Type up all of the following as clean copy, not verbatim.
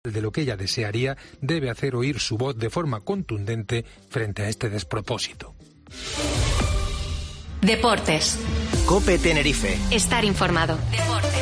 de lo que ella desearía, debe hacer oír su voz de forma contundente frente a este despropósito. Deportes. COPE Tenerife. Estar informado. Deportes.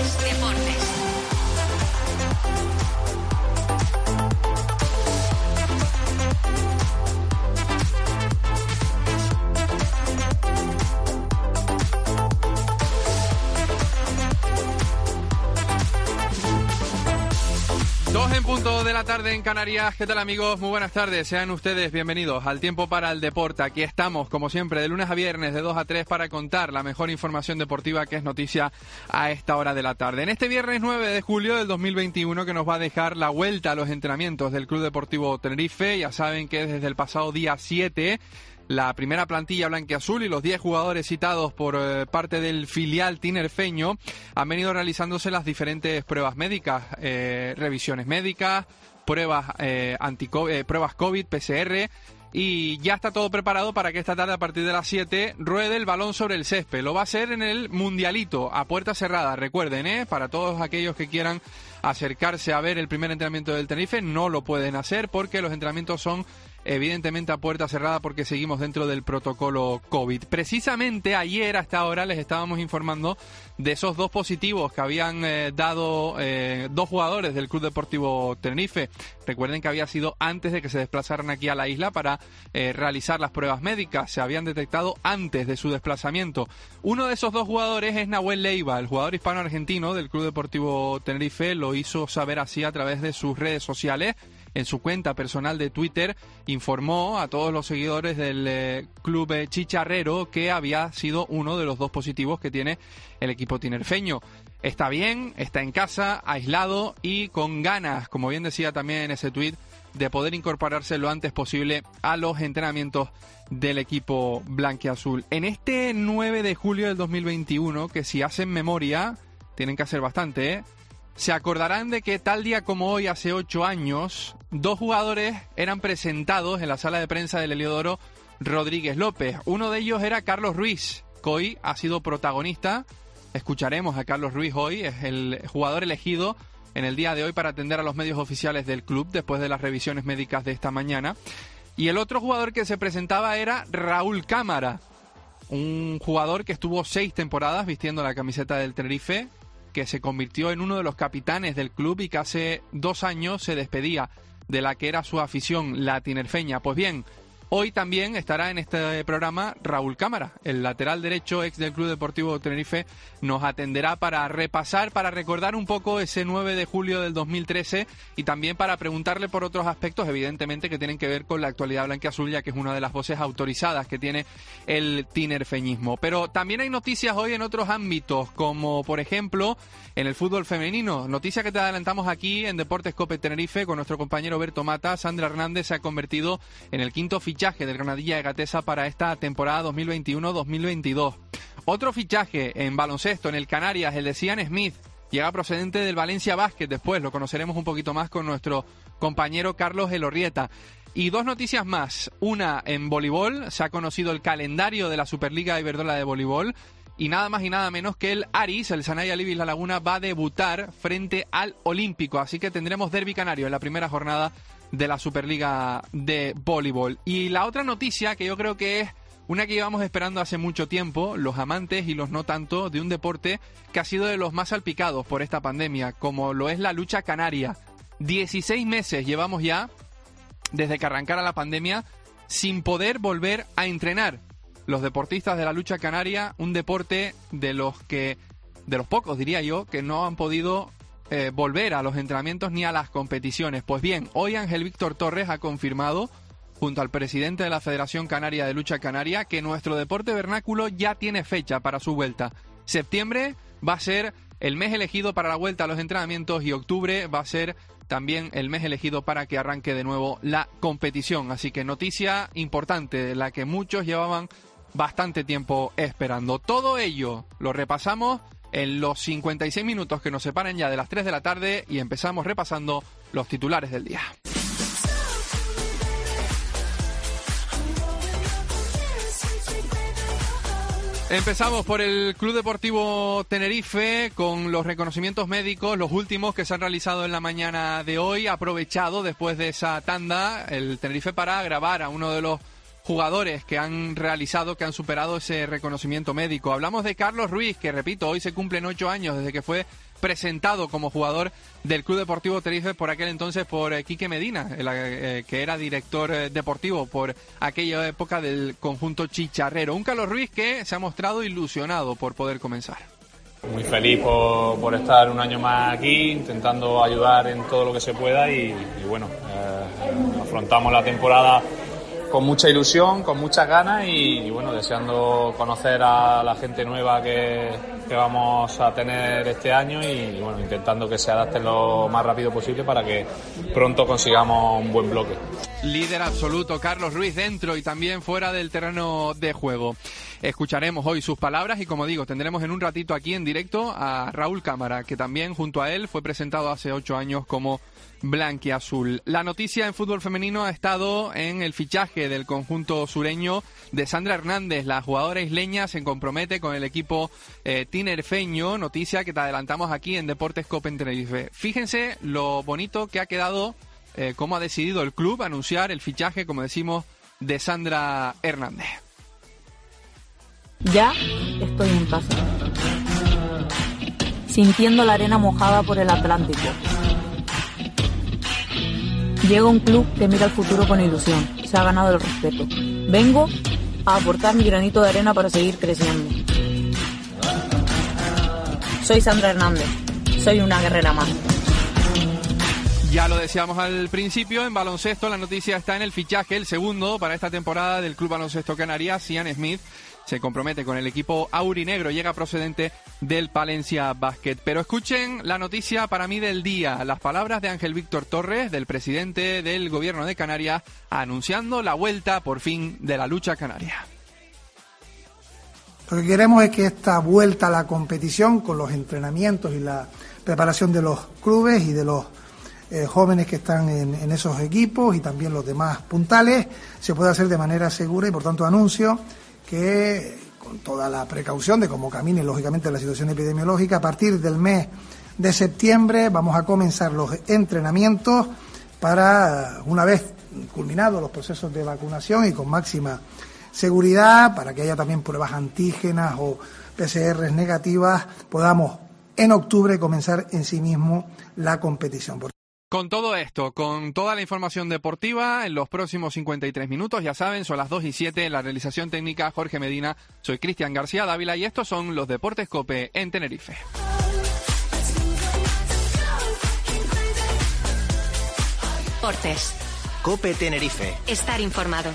En punto de la tarde en Canarias. ¿Qué tal, amigos? Muy buenas tardes. Sean ustedes bienvenidos al Tiempo para el Deporte. Aquí estamos, como siempre, de lunes a viernes, de 2 a 3, para contar la mejor información deportiva que es noticia a esta hora de la tarde. En este viernes 9 de julio del 2021, que nos va a dejar la vuelta a los entrenamientos del Club Deportivo Tenerife. Ya saben que desde el pasado día 7... la primera plantilla blanquiazul y los 10 jugadores citados por parte del filial tinerfeño han venido realizándose las diferentes pruebas médicas, revisiones médicas, pruebas pruebas COVID, PCR, y ya está todo preparado para que esta tarde a partir de las 7 ruede el balón sobre el césped. Lo va a hacer en el Mundialito, a puerta cerrada, recuerden, para todos aquellos que quieran acercarse a ver el primer entrenamiento del Tenerife, no lo pueden hacer porque los entrenamientos son evidentemente a puerta cerrada porque seguimos dentro del protocolo COVID. Precisamente ayer hasta ahora les estábamos informando de esos 2 positivos que habían dado 2 jugadores del Club Deportivo Tenerife. Recuerden que había sido antes de que se desplazaran aquí a la isla para realizar las pruebas médicas. Se habían detectado antes de su desplazamiento. Uno de esos 2 jugadores es Nahuel Leiva, el jugador hispano-argentino del Club Deportivo Tenerife. Lo hizo saber así a través de sus redes sociales. En su cuenta personal de Twitter informó a todos los seguidores del club chicharrero que había sido uno de los 2 positivos que tiene el equipo tinerfeño. Está bien, está en casa, aislado y con ganas, como bien decía también en ese tuit, de poder incorporarse lo antes posible a los entrenamientos del equipo blanquiazul. En este 9 de julio del 2021, que si hacen memoria, tienen que hacer bastante, se acordarán de que tal día como hoy, hace 8 años, 2 jugadores eran presentados en la sala de prensa del Heliodoro Rodríguez López. Uno de ellos era Carlos Ruiz, que hoy ha sido protagonista. Escucharemos a Carlos Ruiz hoy, es el jugador elegido en el día de hoy para atender a los medios oficiales del club después de las revisiones médicas de esta mañana. Y el otro jugador que se presentaba era Raúl Cámara, un jugador que estuvo 6 temporadas vistiendo la camiseta del Tenerife, que se convirtió en uno de los capitanes del club y que hace 2 años se despedía de la que era su afición, la tinerfeña. Pues bien, hoy también estará en este programa Raúl Cámara, el lateral derecho ex del Club Deportivo Tenerife. Nos atenderá para repasar, para recordar un poco ese 9 de julio del 2013 y también para preguntarle por otros aspectos, evidentemente, que tienen que ver con la actualidad blanquiazul, ya que es una de las voces autorizadas que tiene el tinerfeñismo. Pero también hay noticias hoy en otros ámbitos, como por ejemplo en el fútbol femenino. Noticia que te adelantamos aquí en Deportes COPE Tenerife con nuestro compañero Berto Mata. Sandra Hernández se ha convertido en el 5º fichaje del Granadilla de Gatesa para esta temporada 2021-2022. Otro fichaje en baloncesto en el Canarias, el de Cian Smith, llega procedente del Valencia Basket. Después lo conoceremos un poquito más con nuestro compañero Carlos Elorrieta. Y 2 noticias más. Una en voleibol, se ha conocido el calendario de la Superliga Iberdrola de voleibol. Y nada más y nada menos que el Aris, el Sanaya Libis La Laguna, va a debutar frente al Olímpico. Así que tendremos derbi canario en la primera jornada de la Superliga de voleibol. Y la otra noticia, que yo creo que es una que llevamos esperando hace mucho tiempo, los amantes y los no tanto, de un deporte que ha sido de los más salpicados por esta pandemia, como lo es la lucha canaria. 16 meses llevamos ya, desde que arrancara la pandemia, sin poder volver a entrenar. Los deportistas de la lucha canaria, un deporte de los pocos, diría yo, que no han podido volver a los entrenamientos ni a las competiciones. Pues bien, hoy Ángel Víctor Torres ha confirmado, junto al presidente de la Federación Canaria de Lucha Canaria, que nuestro deporte vernáculo ya tiene fecha para su vuelta. Septiembre va a ser el mes elegido para la vuelta a los entrenamientos y octubre va a ser también el mes elegido para que arranque de nuevo la competición. Así que noticia importante, la que muchos llevaban bastante tiempo esperando. Todo ello lo repasamos en los 56 minutos que nos separan ya de las 3 de la tarde y empezamos repasando los titulares del día. Empezamos por el Club Deportivo Tenerife con los reconocimientos médicos, los últimos que se han realizado en la mañana de hoy. Ha aprovechado después de esa tanda el Tenerife para grabar a uno de los jugadores que han superado ese reconocimiento médico. Hablamos de Carlos Ruiz, que repito, hoy se cumplen 8 años desde que fue presentado como jugador del Club Deportivo Tenerife por aquel entonces por Quique Medina, que era director deportivo por aquella época del conjunto chicharrero. Un Carlos Ruiz que se ha mostrado ilusionado por poder comenzar. Muy feliz por estar un año más aquí, intentando ayudar en todo lo que se pueda y bueno, afrontamos la temporada con mucha ilusión, con muchas ganas y bueno, deseando conocer a la gente nueva que vamos a tener este año y bueno, intentando que se adapten lo más rápido posible para que pronto consigamos un buen bloque. Líder absoluto, Carlos Ruiz, dentro y también fuera del terreno de juego. Escucharemos hoy sus palabras y, como digo, tendremos en un ratito aquí en directo a Raúl Cámara, que también junto a él fue presentado hace 8 años como blanquiazul. La noticia en fútbol femenino ha estado en el fichaje del conjunto sureño de Sandra Hernández. La jugadora isleña se compromete con el equipo tinerfeño, noticia que te adelantamos aquí en Deportes Cope en Tenerife. Fíjense lo bonito que ha quedado, cómo ha decidido el club anunciar el fichaje, como decimos, de Sandra Hernández. Ya estoy en casa, sintiendo la arena mojada por el Atlántico. Llega un club que mira al futuro con ilusión, se ha ganado el respeto. Vengo a aportar mi granito de arena para seguir creciendo. Soy Sandra Hernández, soy una guerrera más. Ya lo decíamos al principio, en baloncesto la noticia está en el fichaje, el segundo para esta temporada del Club Baloncesto Canarias. Cian Smith se compromete con el equipo aurinegro, llega procedente del Palencia Basket. Pero escuchen la noticia para mí del día, las palabras de Ángel Víctor Torres, del presidente del Gobierno de Canarias, anunciando la vuelta por fin de la lucha canaria. Lo que queremos es que esta vuelta a la competición, con los entrenamientos y la preparación de los clubes y de los jóvenes que están en esos equipos y también los demás puntales, se pueda hacer de manera segura y por tanto anuncio que con toda la precaución de cómo camine lógicamente la situación epidemiológica, a partir del mes de septiembre vamos a comenzar los entrenamientos para, una vez culminados los procesos de vacunación y con máxima seguridad, para que haya también pruebas antígenas o PCRs negativas, podamos en octubre comenzar en sí mismo la competición. Con todo esto, con toda la información deportiva, en los próximos 53 minutos, ya saben, son las 2:07, en la realización técnica Jorge Medina, soy Cristian García Dávila y estos son los Deportes Cope en Tenerife. Deportes. Cope Tenerife. Estar informado.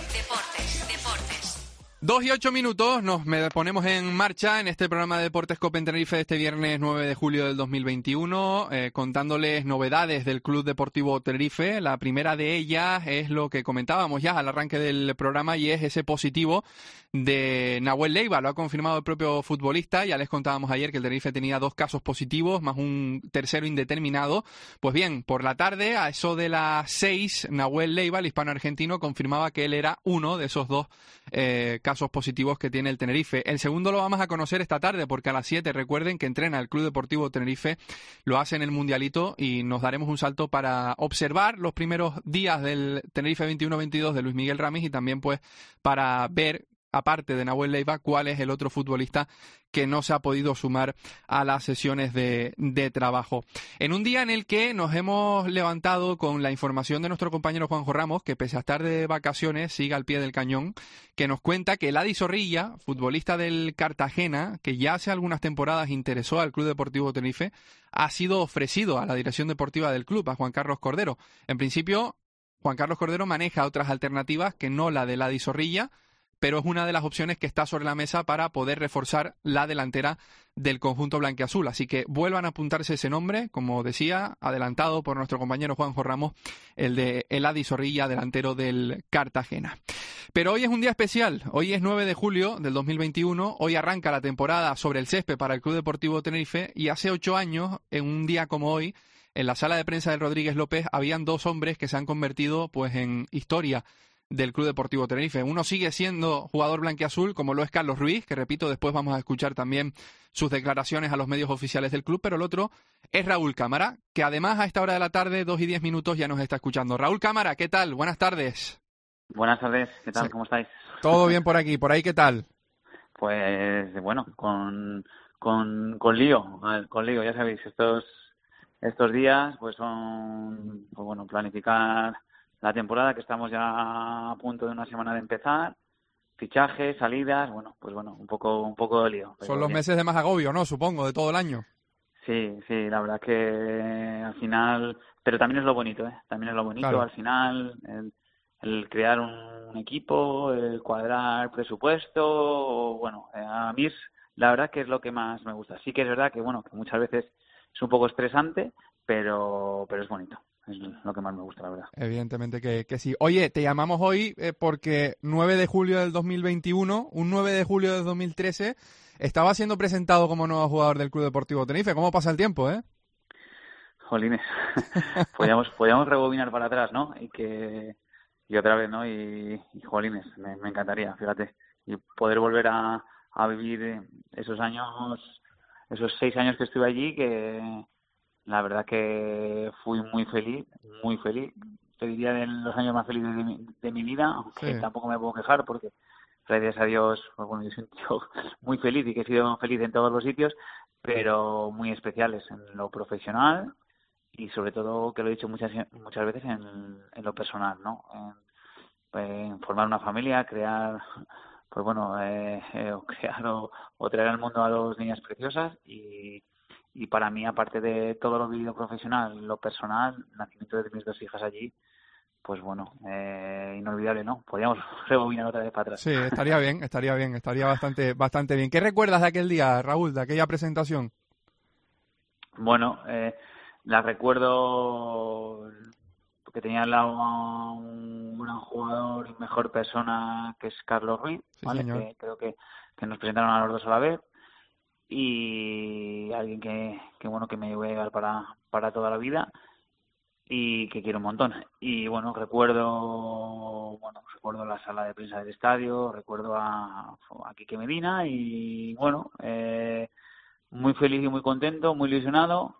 2:08, nos ponemos en marcha en este programa de Deportes Cope en Tenerife de este viernes 9 de julio del 2021, contándoles novedades del Club Deportivo Tenerife. La primera de ellas es lo que comentábamos ya al arranque del programa y es ese positivo de Nahuel Leiva. Lo ha confirmado el propio futbolista. Ya les contábamos ayer que el Tenerife tenía 2 casos positivos más un tercero indeterminado. Pues bien, por la tarde, a eso de las 6, Nahuel Leiva, el hispano-argentino, confirmaba que él era uno de esos 2 casos positivos que tiene el Tenerife. El segundo lo vamos a conocer esta tarde porque a las 7, recuerden que entrena el Club Deportivo Tenerife, lo hace en el Mundialito y nos daremos un salto para observar los primeros días del Tenerife 21-22 de Luis Miguel Ramis y también pues para ver, aparte de Nahuel Leiva, cuál es el otro futbolista que no se ha podido sumar a las sesiones de trabajo. En un día en el que nos hemos levantado con la información de nuestro compañero Juanjo Ramos, que pese a estar de vacaciones sigue al pie del cañón, que nos cuenta que Ladi Zorrilla, futbolista del Cartagena, que ya hace algunas temporadas interesó al Club Deportivo Tenerife, ha sido ofrecido a la dirección deportiva del club, a Juan Carlos Cordero. En principio, Juan Carlos Cordero maneja otras alternativas que no la de Ladi Zorrilla, pero es una de las opciones que está sobre la mesa para poder reforzar la delantera del conjunto blanquiazul. Así que vuelvan a apuntarse ese nombre, como decía, adelantado por nuestro compañero Juanjo Ramos, el de Eladi Zorrilla, delantero del Cartagena. Pero hoy es un día especial, hoy es 9 de julio del 2021, hoy arranca la temporada sobre el césped para el Club Deportivo Tenerife y hace 8 años, en un día como hoy, en la sala de prensa del Rodríguez López, habían 2 hombres que se han convertido pues en historia del Club Deportivo Tenerife. Uno sigue siendo jugador blanquiazul, como lo es Carlos Ruiz, que repito, después vamos a escuchar también sus declaraciones a los medios oficiales del club, pero el otro es Raúl Cámara, que además a esta hora de la tarde, 2:10, ya nos está escuchando. Raúl Cámara, ¿qué tal? Buenas tardes. Buenas tardes, ¿qué tal? Sí. ¿Cómo estáis? Todo bien por aquí, por ahí, ¿qué tal? Pues bueno, con lío, ya sabéis, estos días pues son, pues bueno, planificar la temporada, que estamos ya a punto de una semana de empezar, fichajes, salidas, un poco de lío. Son los meses de más agobio, ¿no? Supongo, de todo el año. Sí, la verdad que al final, pero también es lo bonito, ¿eh? También es lo bonito, Claro. Al final, el crear un equipo, el cuadrar presupuesto, a mí la verdad que es lo que más me gusta. Sí que es verdad que que muchas veces es un poco estresante, pero es bonito. Es lo que más me gusta, la verdad. Evidentemente que sí. Oye, te llamamos hoy porque 9 de julio del 2021, un 9 de julio del 2013, estaba siendo presentado como nuevo jugador del Club Deportivo Tenerife. ¿Cómo pasa el tiempo, eh? Jolines, podíamos rebobinar para atrás, ¿no? Y otra vez, ¿no? Y jolines, me encantaría, fíjate. Y poder volver a vivir esos años, esos 6 años que estuve allí, que la verdad que fui muy feliz. Te diría de los años más felices de mi vida, aunque Sí. tampoco me puedo quejar porque, gracias a Dios, pues yo soy un tío muy feliz y que he sido feliz en todos los sitios, pero muy especiales en lo profesional y sobre todo, que lo he dicho muchas veces, en lo personal, ¿no? En formar una familia, crear, crear o traer al mundo a 2 niñas preciosas y para mí, aparte de todo lo vivido profesional, lo personal, el nacimiento de mis 2 hijas allí, pues inolvidable, ¿no? Podríamos rebobinar otra vez para atrás. Sí, estaría bastante bien. ¿Qué recuerdas de aquel día, Raúl, de aquella presentación? Bueno, la recuerdo porque tenía al lado a un gran jugador y mejor persona que es Carlos Ruiz, Sí, ¿vale? señor. Que creo que nos presentaron a los 2 a la vez, y alguien que me llevé para toda la vida y que quiero un montón. Y recuerdo la sala de prensa del estadio, recuerdo a Quique Medina y muy feliz y muy contento, muy ilusionado.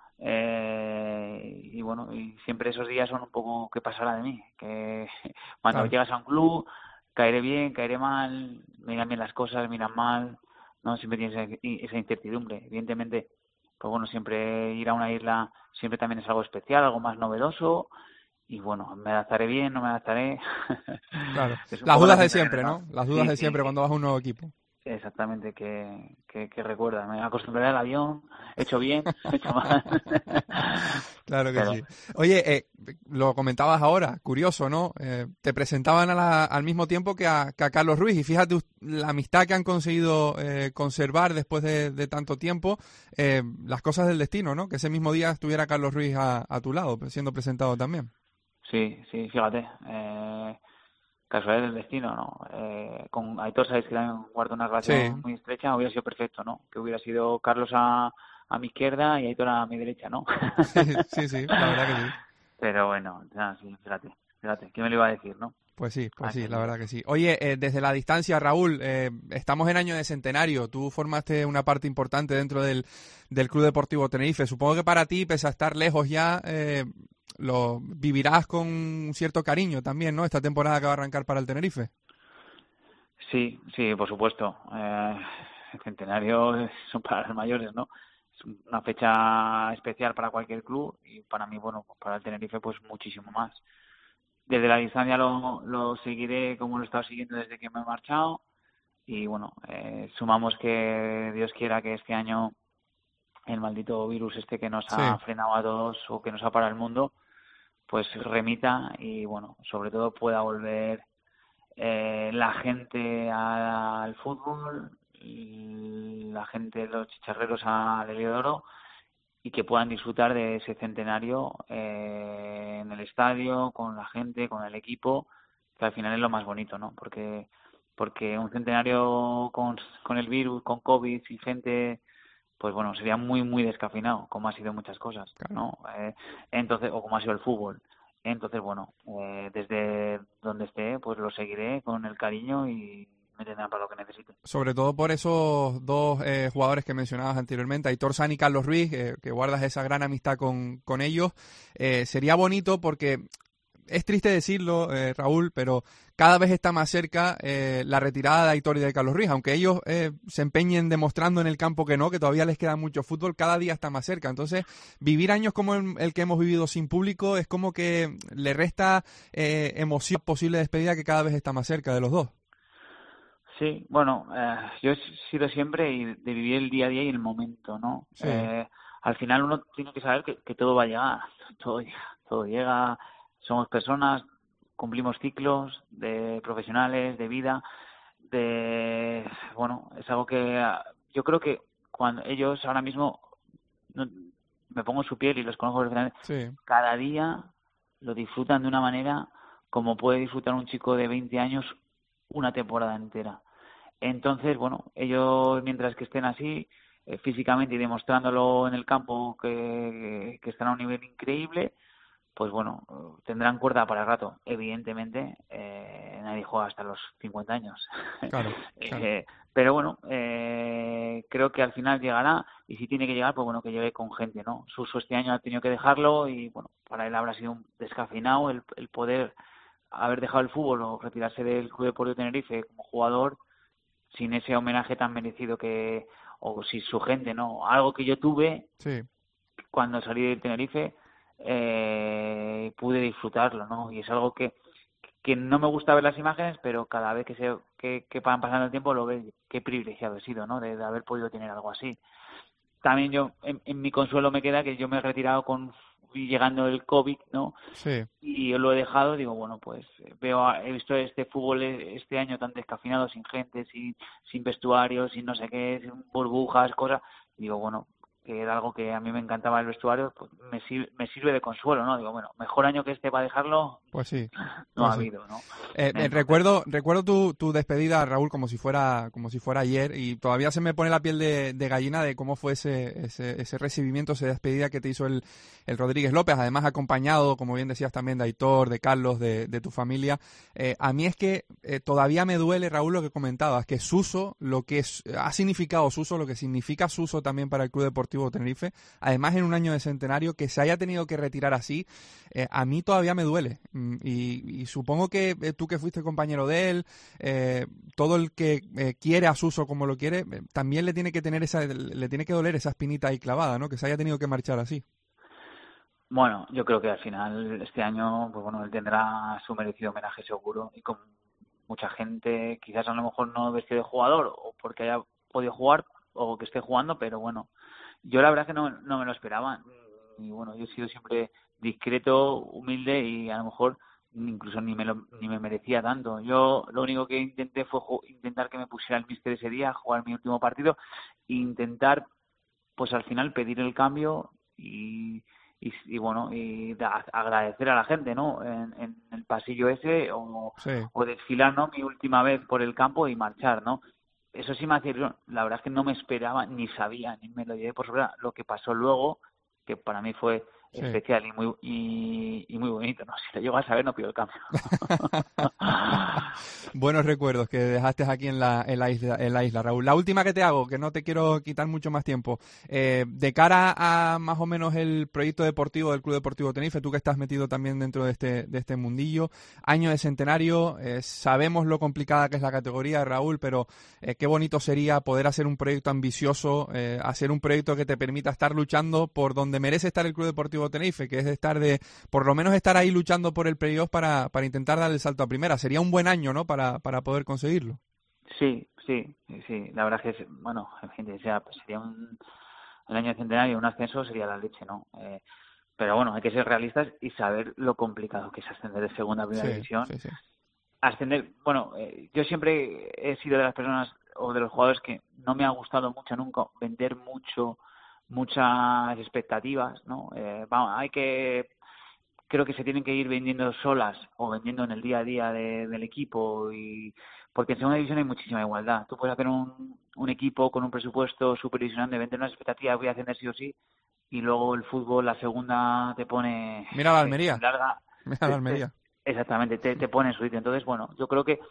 Y siempre esos días son un poco qué pasará de mí, que cuando Claro. llegas a un club, caeré bien, caeré mal, miran bien las cosas, miran mal, no, siempre tienes esa incertidumbre. Evidentemente, pues siempre ir a una isla siempre también es algo especial, algo más novedoso, y me adaptaré bien, no me adaptaré. Claro. Es un Las poco dudas la de sensación, siempre, ¿no? Las dudas Sí, de sí, siempre sí. cuando vas a un nuevo equipo. Exactamente, que recuerda, me acostumbraré al avión, he hecho bien, he hecho mal. Claro que Pero sí. Oye, lo comentabas ahora, curioso, ¿no? Te presentaban al mismo tiempo que a Carlos Ruiz, y fíjate la amistad que han conseguido conservar después de tanto tiempo, las cosas del destino, ¿no? Que ese mismo día estuviera Carlos Ruiz a tu lado, siendo presentado también. sí, fíjate, casualidad del destino, ¿no? Con Aitor sabéis que también guardo una Sí, relación muy estrecha, hubiera sido perfecto, ¿no? Que hubiera sido Carlos a mi izquierda y Aitor a mi derecha, ¿no? sí, la verdad que sí. Pero sí, fíjate, ¿qué me lo iba a decir, no? Pues sí, Aquel la día. verdad que sí. Oye, desde la distancia, Raúl, estamos en año de centenario. Tú formaste una parte importante dentro del Club Deportivo Tenerife. Supongo que para ti, pese a estar lejos ya, lo vivirás con un cierto cariño también, ¿no? Esta temporada que va a arrancar para el Tenerife. Sí, por supuesto. El centenario son para los mayores, ¿no? Es una fecha especial para cualquier club y para mí, para el Tenerife, pues muchísimo más. Desde la distancia lo seguiré como lo he estado siguiendo desde que me he marchado y sumamos que Dios quiera que este año el maldito virus que nos Sí, ha frenado a todos o que nos ha parado el mundo, pues remita y sobre todo pueda volver la gente al fútbol, y la gente, los chicharreros al Heliodoro, y que puedan disfrutar de ese centenario en el estadio, con la gente, con el equipo, que al final es lo más bonito, ¿no? Porque un centenario con el virus, con COVID y gente, pues sería muy, muy descafeinado, como ha sido muchas cosas, claro. ¿no? Entonces, o como ha sido el fútbol. Entonces, bueno, desde donde esté, pues lo seguiré con el cariño y me tendrán para lo que necesite. Sobre todo por esos dos jugadores que mencionabas anteriormente, Aitor San y Carlos Ruiz, que guardas esa gran amistad con ellos. Sería bonito porque es triste decirlo, Raúl, pero cada vez está más cerca la retirada de Aitor y de Carlos Ruiz. Aunque ellos se empeñen demostrando en el campo que no, que todavía les queda mucho fútbol, cada día está más cerca. Entonces, vivir años como el que hemos vivido sin público es como que le resta emoción posible despedida, que cada vez está más cerca de los dos. Sí, bueno, yo he sido siempre de vivir el día a día y el momento, ¿no? Sí. Al final uno tiene que saber que todo va a llegar, todo llega, somos personas, cumplimos ciclos de profesionales, de vida, bueno, es algo que yo creo que cuando ellos ahora mismo, me pongo en su piel y los conozco perfectamente, Sí. cada día lo disfrutan de una manera como puede disfrutar un chico de 20 años una temporada entera. Entonces, bueno, ellos mientras que estén así, físicamente y demostrándolo en el campo que están a un nivel increíble, pues bueno, tendrán cuerda para el rato. Evidentemente, nadie juega hasta los 50 años. Claro. Pero bueno, creo que al final llegará, y si tiene que llegar, pues bueno, que llegue con gente, ¿no? Suso este año ha tenido que dejarlo y bueno, para él habrá sido un descafeinado el poder haber dejado el fútbol o retirarse del Club Deportivo Tenerife como jugador sin ese homenaje tan merecido o sin su gente, ¿no? Algo que yo tuve Sí. cuando salí del Tenerife, pude disfrutarlo, ¿no? Y es algo que no me gusta ver las imágenes, pero cada vez que van pasando el tiempo lo veo, qué privilegiado he sido, ¿no? De haber podido tener algo así. También yo, en mi consuelo me queda que yo me he retirado llegando el COVID, ¿no? Sí. Y lo he dejado, digo, bueno, pues he visto este fútbol este año tan descafeinado, sin gente, sin vestuarios, sin no sé qué, sin burbujas, cosas. Digo, bueno, que era algo que a mí me encantaba el vestuario, pues me sirve de consuelo, ¿no? Digo, bueno, mejor año que este para dejarlo, Pues sí. no Pues ha sí. habido, ¿no? Recuerdo tu despedida, Raúl, como si fuera ayer, y todavía se me pone la piel de gallina de cómo fue ese recibimiento, esa despedida que te hizo el Rodríguez López, además acompañado, como bien decías también, de Aitor, de Carlos, de tu familia. A mí es que todavía me duele, Raúl, lo que comentabas, que Suso, ha significado Suso, lo que significa Suso también para el Club Deportivo Tenerife, además en un año de centenario, que se haya tenido que retirar así, a mí todavía me duele. Y supongo que tú que fuiste compañero de él, todo el que quiere a Suso como lo quiere, también le tiene que doler esa espinita ahí clavada, ¿no? Que se haya tenido que marchar así. Bueno, yo creo que al final este año, pues bueno, él tendrá su merecido homenaje seguro y con mucha gente, quizás a lo mejor no vestido de jugador o porque haya podido jugar o que esté jugando, pero bueno, yo la verdad que no me lo esperaba y bueno, yo he sido siempre discreto, humilde y a lo mejor incluso ni me merecía tanto. Yo lo único que intenté fue intentar que me pusiera el míster ese día, jugar mi último partido e intentar pues al final pedir el cambio y bueno, y agradecer a la gente, ¿no? En el pasillo ese Sí. o desfilar, ¿no? Mi última vez por el campo y marchar, ¿no? Eso sí me hacía ilusión. La verdad es que no me esperaba, ni sabía, ni me lo llevé por sobre lo que pasó luego, que para mí fue especial y muy bonito, ¿no? Si lo llego a saber, no pido el cambio. Buenos recuerdos que dejaste aquí en la isla, Raúl. La última que te hago, que no te quiero quitar mucho más tiempo. De cara a más o menos el proyecto deportivo del Club Deportivo Tenerife, tú que estás metido también dentro de este mundillo, año de centenario, sabemos lo complicada que es la categoría, Raúl, pero qué bonito sería poder hacer un proyecto ambicioso, hacer un proyecto que te permita estar luchando por donde merece estar el Club Deportivo Tenerife, que es por lo menos estar ahí luchando por el playoff para intentar dar el salto a primera. Sería un buen año, ¿no? Para poder conseguirlo. Sí. La verdad es que, bueno, sería el año de centenario, un ascenso sería la leche, ¿no? Pero bueno, hay que ser realistas y saber lo complicado que es ascender de segunda a primera división. Sí. Ascender, bueno, yo siempre he sido de las personas o de los jugadores que no me ha gustado mucho nunca vender muchas expectativas, ¿no? Creo que se tienen que ir vendiendo solas o vendiendo en el día a día del equipo porque en segunda división hay muchísima igualdad. Tú puedes hacer un equipo con un presupuesto súper ilusionante, vender unas expectativas, voy a ascender sí o sí, y luego el fútbol, la segunda te pone Mira la Almería. larga. a la Almería. Exactamente, te pone en su sitio. Entonces, bueno, yo creo que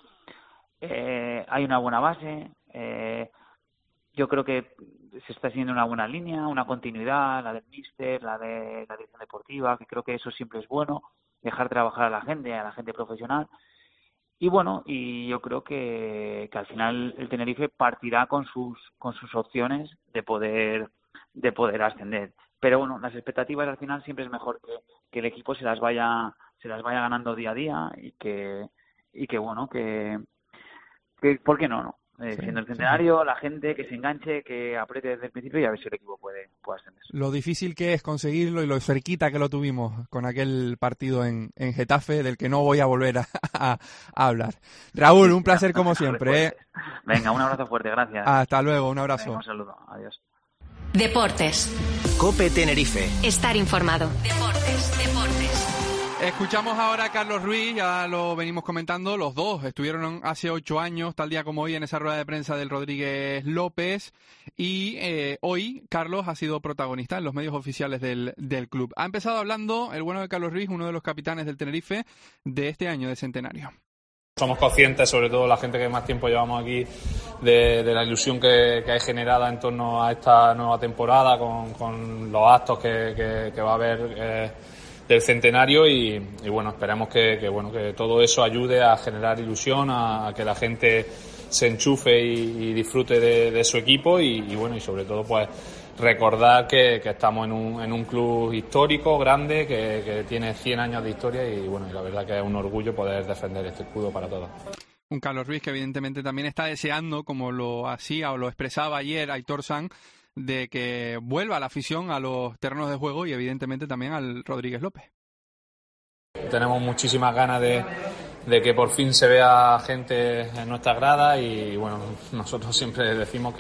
hay una buena base. Yo creo que se está siguiendo una buena línea, una continuidad, la del míster, la de la dirección deportiva, que creo que eso siempre es bueno, dejar trabajar a la gente profesional. Y bueno, y yo creo que al final el Tenerife partirá con sus opciones de poder ascender. Pero bueno, las expectativas al final siempre es mejor que el equipo se las vaya ganando día a día y que bueno, que ¿por qué no? Siendo el centenario, la gente que se enganche, que apriete desde el principio y a ver si el equipo puede ascender. Lo difícil que es conseguirlo y lo cerquita que lo tuvimos con aquel partido en Getafe, del que no voy a volver a hablar. Raúl, un placer como siempre. Venga, un abrazo fuerte, gracias. Hasta luego, un abrazo. Venga, un saludo, adiós. Deportes. COPE Tenerife. Estar informado. Deportes. Escuchamos ahora a Carlos Ruiz, ya lo venimos comentando, los dos estuvieron hace 8 años, tal día como hoy, en esa rueda de prensa del Rodríguez López, y hoy Carlos ha sido protagonista en los medios oficiales del club. Ha empezado hablando el bueno de Carlos Ruiz, uno de los capitanes del Tenerife, de este año de centenario. Somos conscientes, sobre todo la gente que más tiempo llevamos aquí, de la ilusión que hay generada en torno a esta nueva temporada, con los actos que va a haber del centenario y bueno, esperemos que todo eso ayude a generar ilusión, a que la gente se enchufe y disfrute de su equipo y bueno, y sobre todo pues recordar que estamos en un club histórico, grande, que tiene 100 años de historia y bueno, y la verdad que es un orgullo poder defender este escudo para todos. Un Carlos Ruiz que evidentemente también está deseando, como lo hacía o lo expresaba ayer Aitor San, de que vuelva la afición a los terrenos de juego y evidentemente también al Rodríguez López. Tenemos muchísimas ganas de que por fin se vea gente en nuestras gradas y bueno, nosotros siempre decimos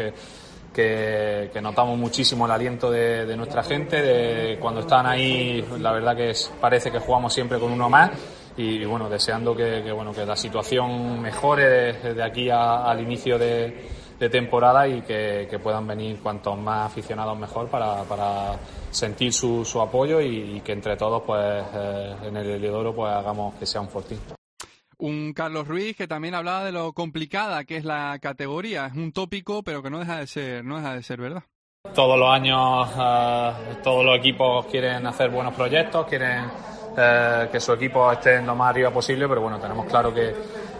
que notamos muchísimo el aliento de nuestra gente, de cuando están ahí, la verdad que parece que jugamos siempre con uno más y bueno, deseando que la situación mejore desde aquí al inicio de temporada y que puedan venir cuantos más aficionados mejor para sentir su apoyo y que entre todos pues en el Heliodoro pues hagamos que sea un fortín. Un Carlos Ruiz que también hablaba de lo complicada que es la categoría. Es un tópico, pero que no deja de ser verdad. Todos los años todos los equipos quieren hacer buenos proyectos, quieren que su equipo esté en lo más arriba posible, pero bueno, tenemos claro que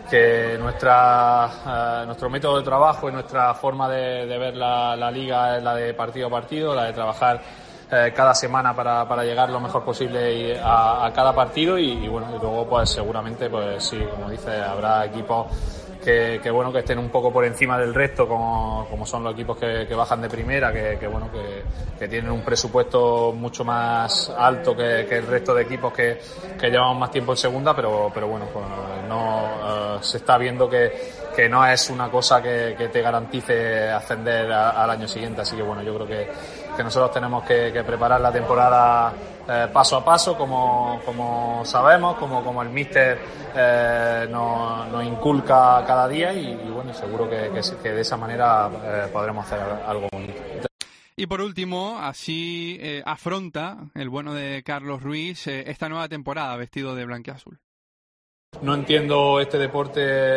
nuestro método de trabajo y nuestra forma de ver la liga es la de partido a partido, la de trabajar cada semana para llegar lo mejor posible a cada partido y bueno, y luego pues seguramente pues sí, como dice, habrá equipos que estén un poco por encima del resto, como son los equipos que bajan de primera, que tienen un presupuesto mucho más alto que el resto de equipos que llevamos más tiempo en segunda, pero bueno, pues no se está viendo que no es una cosa que te garantice ascender al año siguiente, así que bueno, yo creo que nosotros tenemos que preparar la temporada paso a paso, como sabemos, como el míster nos inculca cada día y bueno, seguro que de esa manera podremos hacer algo bonito. Y por último, así afronta el bueno de Carlos Ruiz esta nueva temporada vestido de blanquiazul. No entiendo este deporte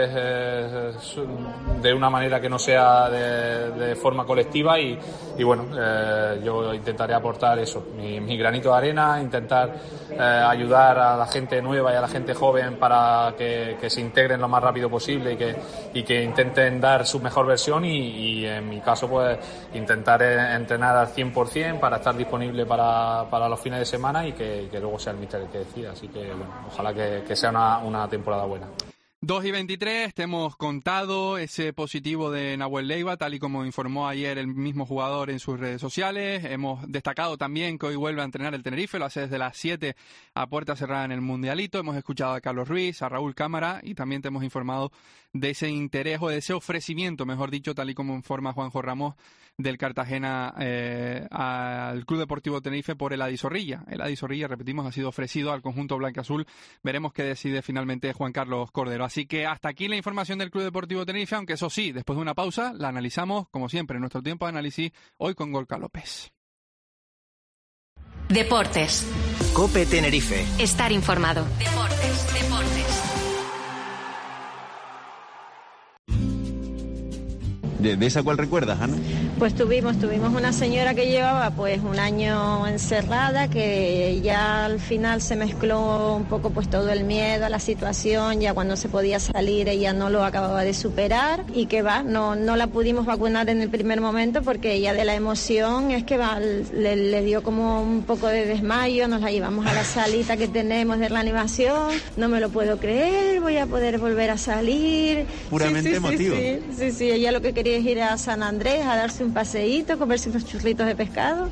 de una manera que no sea de forma colectiva y bueno, yo intentaré aportar eso, mi granito de arena, intentar ayudar a la gente nueva y a la gente joven para que se integren lo más rápido posible y que intenten dar su mejor versión y en mi caso pues intentaré entrenar al 100% para estar disponible para los fines de semana y que luego sea el míster el que decida, así que bueno, ojalá que sea una temporada buena. 2:23, te hemos contado ese positivo de Nahuel Leiva, tal y como informó ayer el mismo jugador en sus redes sociales. Hemos destacado también que hoy vuelve a entrenar el Tenerife, lo hace desde las 7 a puerta cerrada en el Mundialito. Hemos escuchado a Carlos Ruiz, a Raúl Cámara y también te hemos informado de ese interés o de ese ofrecimiento, mejor dicho, tal y como informa Juanjo Ramos, del Cartagena al Club Deportivo Tenerife por el Adi Zorrilla. El Adi Zorrilla, repetimos, ha sido ofrecido al conjunto blanquiazul. Veremos qué decide finalmente Juan Carlos Cordero. Así que hasta aquí la información del Club Deportivo Tenerife, aunque eso sí, después de una pausa, la analizamos, como siempre, en nuestro tiempo de análisis, hoy con Gorka López. Deportes. COPE Tenerife. Estar informado. Deportes. ¿De esa cuál recuerdas, Ana? Pues tuvimos una señora que llevaba pues un año encerrada, que ya al final se mezcló un poco pues todo el miedo a la situación, ya cuando se podía salir ella no lo acababa de superar y que no la pudimos vacunar en el primer momento porque ella de la emoción es que le dio como un poco de desmayo, nos la llevamos a la salita que tenemos de reanimación, no me lo puedo creer, voy a poder volver a salir. Puramente emotivo. Sí, ella lo que quería es ir a San Andrés a darse un paseíto, comerse unos churritos de pescado.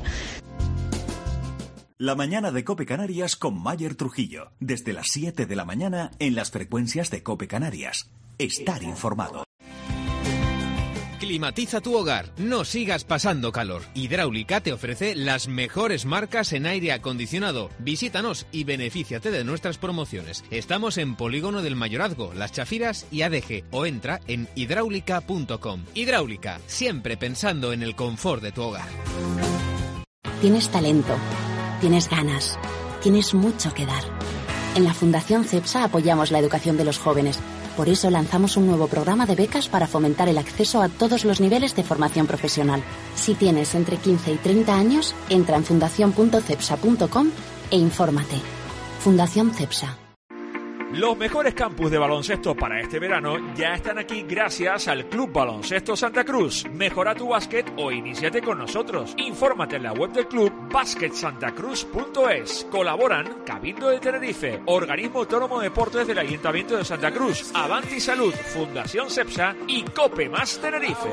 La mañana de COPE Canarias con Mayer Trujillo. Desde las 7 de la mañana en las frecuencias de COPE Canarias. Estar informado. Climatiza tu hogar, no sigas pasando calor. Hidráulica te ofrece las mejores marcas en aire acondicionado. Visítanos y benefíciate de nuestras promociones. Estamos en Polígono del Mayorazgo, Las Chafiras y ADG o entra en hidráulica.com. Hidráulica, siempre pensando en el confort de tu hogar. Tienes talento, tienes ganas, tienes mucho que dar. En la Fundación CEPSA apoyamos la educación de los jóvenes. Por eso lanzamos un nuevo programa de becas para fomentar el acceso a todos los niveles de formación profesional. Si tienes entre 15 y 30 años, entra en fundación.cepsa.com e infórmate. Fundación CEPSA. Los mejores campus de baloncesto para este verano ya están aquí gracias al Club Baloncesto Santa Cruz. Mejora tu básquet o iníciate con nosotros. Infórmate en la web del club basketsantacruz.es. Colaboran Cabildo de Tenerife, Organismo Autónomo de Deportes del Ayuntamiento de Santa Cruz, Avanti Salud, Fundación CEPSA y COPE más Tenerife.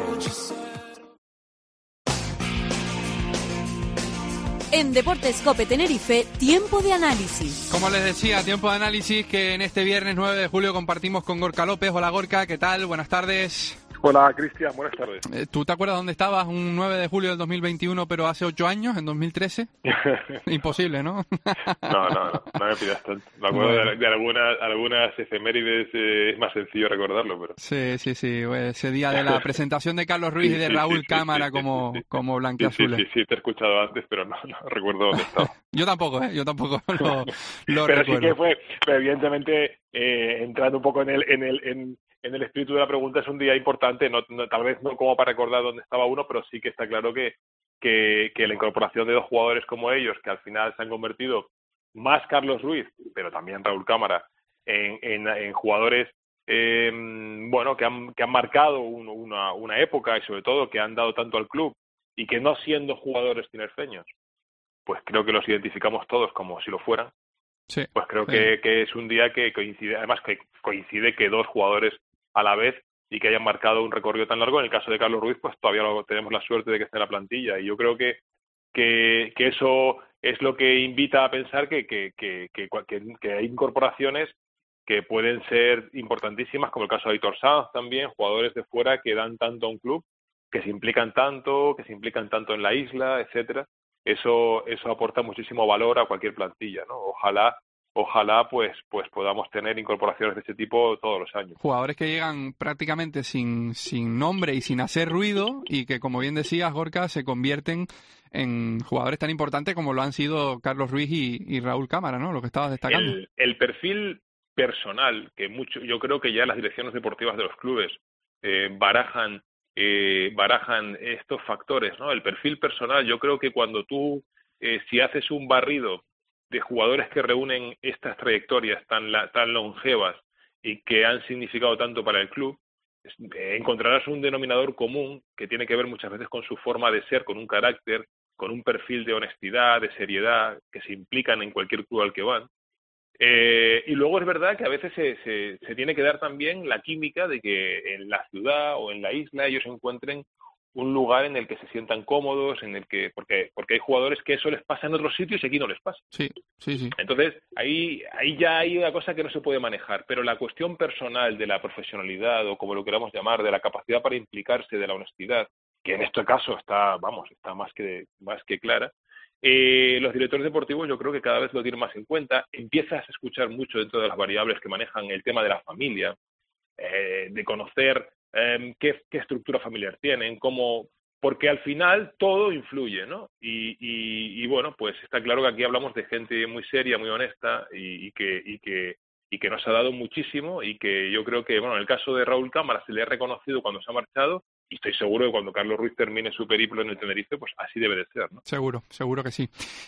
En Deportes COPE Tenerife, tiempo de análisis. Como les decía, tiempo de análisis que en este viernes 9 de julio compartimos con Gorka López. Hola Gorka, ¿qué tal? Buenas tardes. Hola Cristian, buenas tardes. ¿Tú te acuerdas dónde estabas un 9 de julio del 2021, pero hace 8 años, en 2013? Imposible, ¿no? No me pidas tanto. Me acuerdo de algunas efemérides, es más sencillo recordarlo, pero... Sí, ese día de la presentación de Carlos Ruiz y de Raúl Cámara como blanquiazules. Sí, te he escuchado antes, pero no recuerdo dónde estaba. Yo tampoco lo pero recuerdo. Sí que fue, pero evidentemente, entrando un poco en el espíritu de la pregunta, es un día importante, tal vez no como para recordar dónde estaba uno, pero sí que está claro que la incorporación de dos jugadores como ellos, que al final se han convertido, más Carlos Ruiz, pero también Raúl Cámara, en jugadores que han marcado una época y sobre todo que han dado tanto al club y que no siendo jugadores tinerfeños, pues creo que los identificamos todos como si lo fueran. Sí, pues creo que es un día que coincide, además que coincide que dos jugadores a la vez y que hayan marcado un recorrido tan largo. En el caso de Carlos Ruiz, pues todavía tenemos la suerte de que esté en la plantilla, y yo creo que eso es lo que invita a pensar que hay incorporaciones que pueden ser importantísimas, como el caso de Aitor Sanz también, jugadores de fuera que dan tanto a un club, que se implican tanto en la isla, etcétera. Eso aporta muchísimo valor a cualquier plantilla, ¿no? Ojalá pues podamos tener incorporaciones de este tipo todos los años. Jugadores que llegan prácticamente sin nombre y sin hacer ruido, y que, como bien decías, Gorka, se convierten en jugadores tan importantes como lo han sido Carlos Ruiz y Raúl Cámara, ¿no? Lo que estabas destacando. El perfil personal, yo creo que ya las direcciones deportivas de los clubes barajan estos factores, ¿no? El perfil personal, yo creo que cuando tú, si haces un barrido de jugadores que reúnen estas trayectorias tan longevas y que han significado tanto para el club, encontrarás un denominador común que tiene que ver muchas veces con su forma de ser, con un carácter, con un perfil de honestidad, de seriedad, que se implican en cualquier club al que van. Y luego es verdad que a veces se tiene que dar también la química de que en la ciudad o en la isla ellos encuentren un lugar en el que se sientan cómodos, porque hay jugadores que eso les pasa en otros sitios y aquí no les pasa. Sí. Entonces, ahí ya hay una cosa que no se puede manejar, pero la cuestión personal de la profesionalidad, o como lo queramos llamar, de la capacidad para implicarse, de la honestidad, que en este caso está más que clara. Los directores deportivos yo creo que cada vez lo tienen más en cuenta. Empiezas a escuchar mucho dentro de las variables que manejan el tema de la familia, de conocer qué estructura familiar tienen, cómo porque al final todo influye, ¿no? Y bueno, pues está claro que aquí hablamos de gente muy seria, muy honesta y que nos ha dado muchísimo, y que yo creo que, bueno, en el caso de Raúl Cámara se le ha reconocido cuando se ha marchado, y estoy seguro que cuando Carlos Ruiz termine su periplo en el Tenerife, pues así debe de ser, ¿no? Seguro que sí.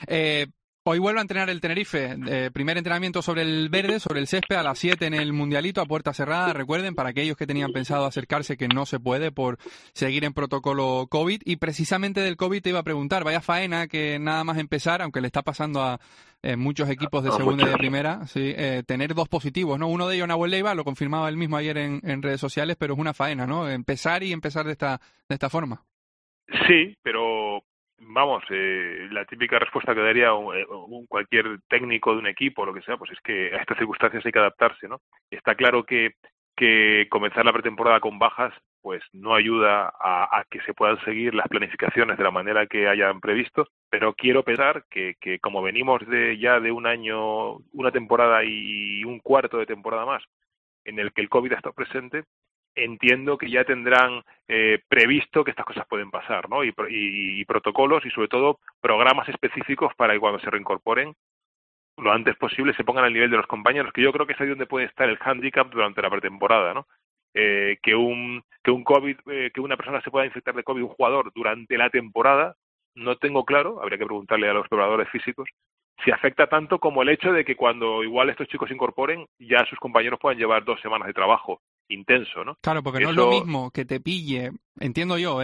Hoy vuelve a entrenar el Tenerife. Primer entrenamiento sobre el verde, sobre el césped, a las 7 en el Mundialito, a puerta cerrada. Recuerden, para aquellos que tenían pensado acercarse, que no se puede por seguir en protocolo COVID. Y precisamente del COVID te iba a preguntar, vaya faena que nada más empezar, aunque le está pasando a muchos equipos de segunda y de primera, sí, tener 2 positivos, ¿no? Uno de ellos, Nahuel Leiva, lo confirmaba él mismo ayer en redes sociales, pero es una faena, ¿no? Empezar de esta forma. Sí, pero vamos, la típica respuesta que daría cualquier técnico de un equipo o lo que sea, pues es que a estas circunstancias hay que adaptarse, ¿no? Está claro que comenzar la pretemporada con bajas pues no ayuda a que se puedan seguir las planificaciones de la manera que hayan previsto, pero quiero pensar que como venimos ya de un año, una temporada y un cuarto de temporada más en el que el COVID ha estado presente, entiendo que ya tendrán previsto que estas cosas pueden pasar, ¿no? Y protocolos y sobre todo programas específicos para que cuando se reincorporen lo antes posible se pongan al nivel de los compañeros, que yo creo que es ahí donde puede estar el hándicap durante la pretemporada, ¿no? Que un COVID, que una persona se pueda infectar de COVID, un jugador, durante la temporada, no tengo claro, habría que preguntarle a los preparadores físicos, si afecta tanto como el hecho de que cuando igual estos chicos se incorporen, ya sus compañeros puedan llevar 2 semanas de trabajo intenso, ¿no? Claro, porque no es lo mismo que te pille, entiendo yo,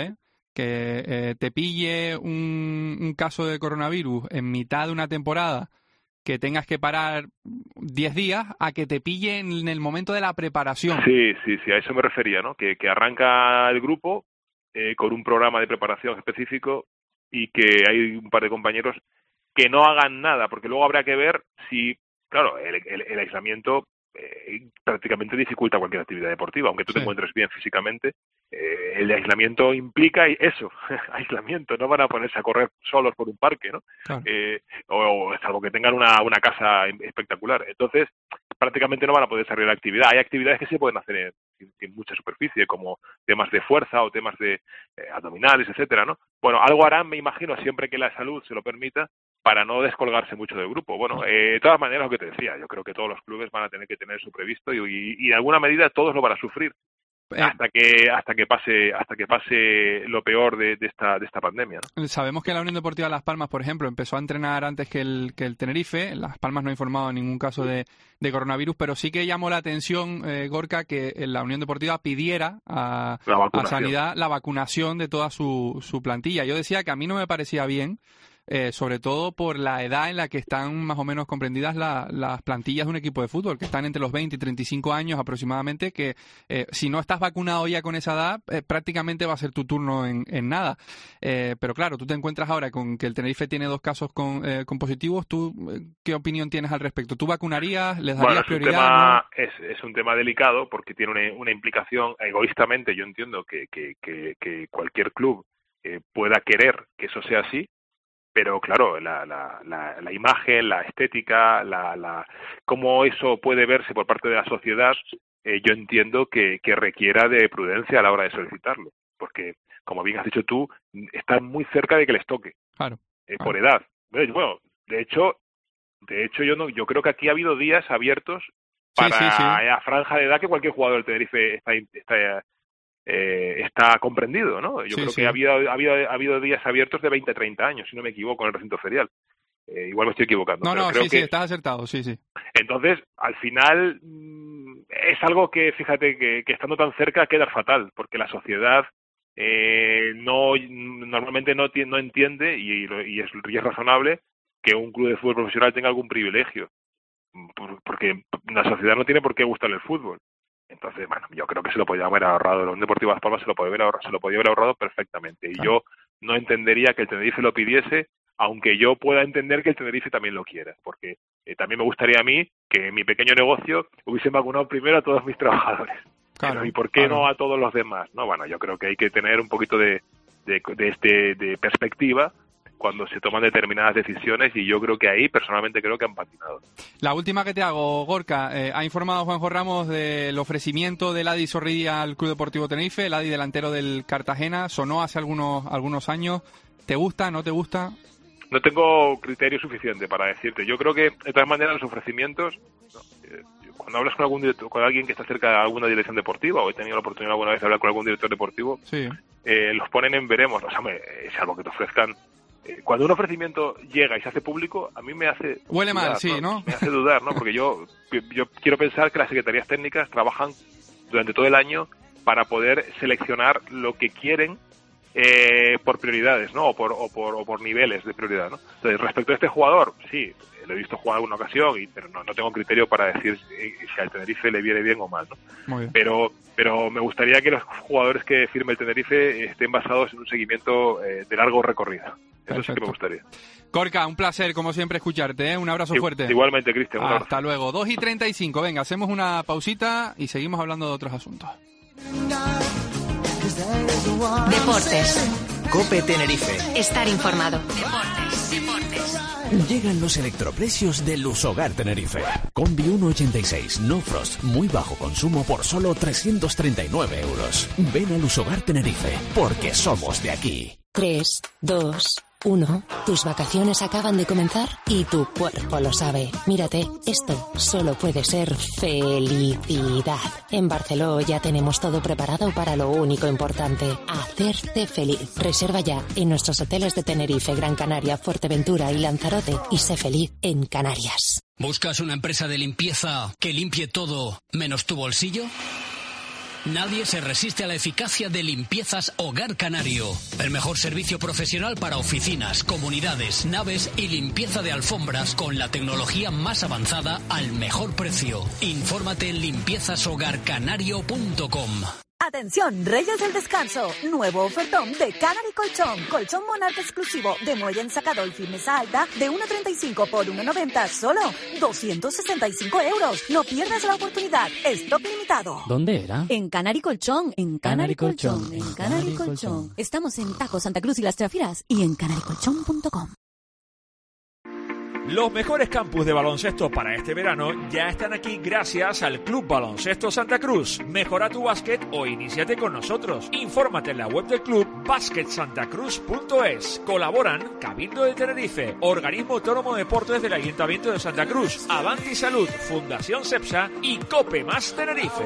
que te pille un caso de coronavirus en mitad de una temporada, que tengas que parar 10 días, a que te pille en el momento de la preparación. Sí, a eso me refería, ¿no? Que arranca el grupo con un programa de preparación específico y que hay un par de compañeros que no hagan nada, porque luego habrá que ver si, claro, el aislamiento prácticamente dificulta cualquier actividad deportiva, aunque tú te encuentres bien físicamente, el aislamiento implica eso, aislamiento, no van a ponerse a correr solos por un parque, ¿no? Claro. O salvo que tengan una casa espectacular, entonces prácticamente no van a poder salir a la actividad. Hay actividades que se pueden hacer en mucha superficie, como temas de fuerza o temas de abdominales, etcétera, ¿no? Bueno, algo harán, me imagino, siempre que la salud se lo permita, para no descolgarse mucho del grupo. Bueno, de todas maneras, lo que te decía, yo creo que todos los clubes van a tener que tener eso previsto y de alguna medida todos lo van a sufrir hasta que pase lo peor de esta pandemia, ¿no? Sabemos que la Unión Deportiva Las Palmas, por ejemplo, empezó a entrenar antes que el Tenerife. Las Palmas no ha informado de ningún caso de coronavirus, pero sí que llamó la atención, Gorka, que la Unión Deportiva pidiera a Sanidad la vacunación de toda su plantilla. Yo decía que a mí no me parecía bien, sobre todo por la edad en la que están más o menos comprendidas las plantillas de un equipo de fútbol, que están entre los 20 y 35 años aproximadamente, que si no estás vacunado ya con esa edad, prácticamente va a ser tu turno en nada. Pero claro, tú te encuentras ahora con que el Tenerife tiene 2 casos con positivos. ¿Tú qué opinión tienes al respecto? ¿Tú vacunarías? ¿Les darías prioridad? Es un tema delicado porque tiene una implicación egoístamente. Yo entiendo que cualquier club pueda querer que eso sea así, pero claro, la imagen, la estética, cómo eso puede verse por parte de la sociedad, yo entiendo que requiera de prudencia a la hora de solicitarlo, porque como bien has dicho tú, están muy cerca de que les toque, claro. Por edad. Bueno, de hecho yo creo que aquí ha habido días abiertos para la franja de edad que cualquier jugador del Tenerife está comprendido, ¿no? Yo creo que ha habido días abiertos de 20 a 30 años, si no me equivoco, en el recinto ferial. Igual me estoy equivocando. No, creo que estás acertado, sí. Entonces, al final, es algo que, fíjate, que estando tan cerca queda fatal, porque la sociedad normalmente no entiende, y es razonable, que un club de fútbol profesional tenga algún privilegio, porque la sociedad no tiene por qué gustarle el fútbol. Entonces, bueno, yo creo que se lo podía haber ahorrado. La Unión Deportiva Las Palmas se lo podía haber ahorrado perfectamente. Y yo no entendería que el Tenerife lo pidiese, aunque yo pueda entender que el Tenerife también lo quiera. Porque también me gustaría a mí que en mi pequeño negocio hubiesen vacunado primero a todos mis trabajadores. Claro, ¿y por qué no a todos los demás? No, bueno, yo creo que hay que tener un poquito de perspectiva cuando se toman determinadas decisiones, y yo creo que ahí personalmente creo que han patinado. La última que te hago, Gorka, ha informado Juanjo Ramos del ofrecimiento de Adi Zorrilla al Club Deportivo Tenerife, el Adi delantero del Cartagena, sonó hace algunos años. ¿Te gusta, no te gusta? No tengo criterio suficiente para decirte. Yo creo que, de todas maneras, los ofrecimientos, cuando hablas con algún director, con alguien que está cerca de alguna dirección deportiva, o he tenido la oportunidad alguna vez de hablar con algún director deportivo, sí, los ponen en veremos. O sea, salvo que te ofrezcan. Cuando un ofrecimiento llega y se hace público, a mí me hace huele dudar, mal, sí, ¿no? Me hace dudar, ¿no? Porque yo quiero pensar que las secretarías técnicas trabajan durante todo el año para poder seleccionar lo que quieren por prioridades, ¿no? O por niveles de prioridad, ¿no? Entonces, respecto a este jugador, sí, lo he visto jugar alguna ocasión, pero no tengo criterio para decir si al Tenerife le viene bien o mal, ¿no? Muy bien. Pero me gustaría que los jugadores que firme el Tenerife estén basados en un seguimiento de largo recorrido. Eso Perfecto. Sí que me gustaría. Gorka, un placer, como siempre, escucharte, ¿eh? Un abrazo fuerte. Igualmente, Cristian. Hasta luego. 2:35. Venga, hacemos una pausita y seguimos hablando de otros asuntos. Deportes. COPE Tenerife. Estar informado. Deportes. Llegan los electroprecios de Lusogar Tenerife. Combi 1.86, no frost, muy bajo consumo por solo 339 euros. Ven a Lusogar Tenerife, porque somos de aquí. 3, 2, 1. Tus vacaciones acaban de comenzar y tu cuerpo lo sabe. Mírate, esto solo puede ser felicidad. En Barceló ya tenemos todo preparado para lo único importante, hacerte feliz. Reserva ya en nuestros hoteles de Tenerife, Gran Canaria, Fuerteventura y Lanzarote y sé feliz en Canarias. ¿Buscas una empresa de limpieza que limpie todo menos tu bolsillo? Nadie se resiste a la eficacia de Limpiezas Hogar Canario. El mejor servicio profesional para oficinas, comunidades, naves y limpieza de alfombras con la tecnología más avanzada al mejor precio. Infórmate en limpiezashogarcanario.com. Atención, Reyes del Descanso, nuevo ofertón de Canary Colchón, colchón Monarca exclusivo de muelle ensacado y firmeza alta de 1,35 por 1,90, solo 265 euros. No pierdas la oportunidad, stock limitado. ¿Dónde era? En Canary Colchón, en Canary Colchón, en Canary Colchón. Estamos en Tajo, Santa Cruz y Las Trafiras y en canarycolchón.com. Los mejores campus de baloncesto para este verano ya están aquí gracias al Club Baloncesto Santa Cruz. Mejora tu básquet o iníciate con nosotros. Infórmate en la web del club basketsantacruz.es. Colaboran Cabildo de Tenerife, Organismo Autónomo de Deportes del Ayuntamiento de Santa Cruz, Avanti Salud, Fundación Cepsa y Cope Más Tenerife.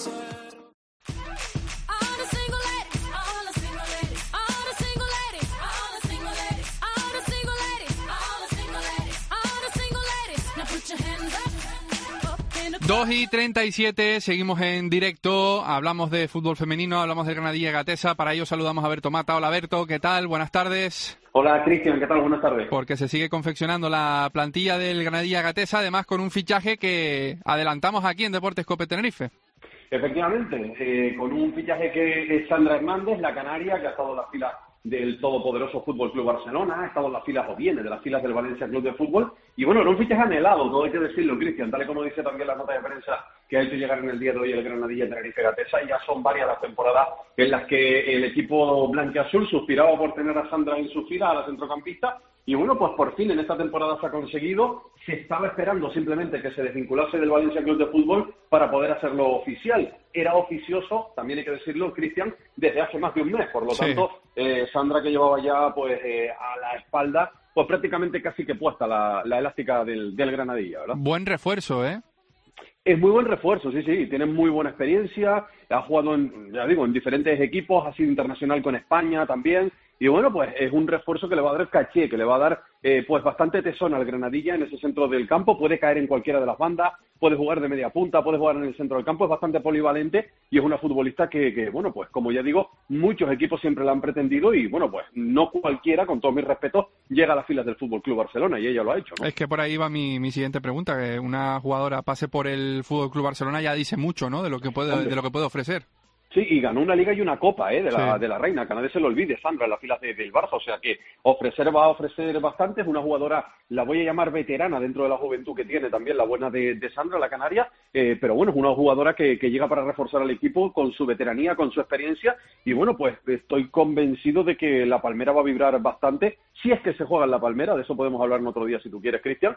Dos y 37, seguimos en directo, hablamos de fútbol femenino, hablamos del Granadilla Gatesa, para ello saludamos a Berto Mata. Hola Berto, ¿qué tal? Buenas tardes. Hola Cristian, ¿qué tal? Buenas tardes. Porque se sigue confeccionando la plantilla del Granadilla Gatesa, además con un fichaje que adelantamos aquí en Deportes COPE Tenerife. Efectivamente, con un fichaje que es Sandra Hernández, la canaria, que ha estado en las filas del todopoderoso Fútbol Club Barcelona, ha estado en las filas o viene de las filas del Valencia Club de Fútbol, y bueno, era un fichaje anhelado, todo hay que decirlo, Cristian, tal y como dice también la nota de prensa que ha hecho llegar en el día de hoy el Granadilla Tenerife Gatesa, y ya son varias las temporadas en las que el equipo blanquiazul suspiraba por tener a Sandra en su fila, a la centrocampista, y bueno, pues por fin en esta temporada se ha conseguido. Se estaba esperando simplemente que se desvinculase del Valencia Club de Fútbol para poder hacerlo oficial. Era oficioso, también hay que decirlo, Cristian, desde hace más de un mes. Por lo tanto, Sandra, que llevaba ya pues a la espalda, pues prácticamente casi que puesta la elástica del Granadilla, ¿verdad? Buen refuerzo, ¿eh? Es muy buen refuerzo, sí, tiene muy buena experiencia, ha jugado en diferentes equipos, ha sido internacional con España también, y bueno, pues es un refuerzo que le va a dar caché, que le va a dar pues bastante tesón al Granadilla en ese centro del campo, puede caer en cualquiera de las bandas, puede jugar de media punta, puede jugar en el centro del campo, es bastante polivalente y es una futbolista que bueno, pues como ya digo, muchos equipos siempre la han pretendido y bueno, pues no cualquiera, con todo mi respeto, llega a las filas del Fútbol Club Barcelona y ella lo ha hecho, ¿no? Es que por ahí va mi siguiente pregunta, que una jugadora pase por el Fútbol Club Barcelona ya dice mucho, ¿no? De lo que puede ofrecer. Sí, y ganó una Liga y una Copa de la Reina, que a nadie se lo olvide, Sandra, en las filas del Barça, o sea que va a ofrecer bastante, es una jugadora, la voy a llamar veterana dentro de la juventud que tiene también, la buena de Sandra, la canaria, pero bueno, es una jugadora que llega para reforzar al equipo con su veteranía, con su experiencia, y bueno, pues estoy convencido de que la Palmera va a vibrar bastante, si es que se juega en la Palmera, de eso podemos hablar en otro día si tú quieres, Cristian,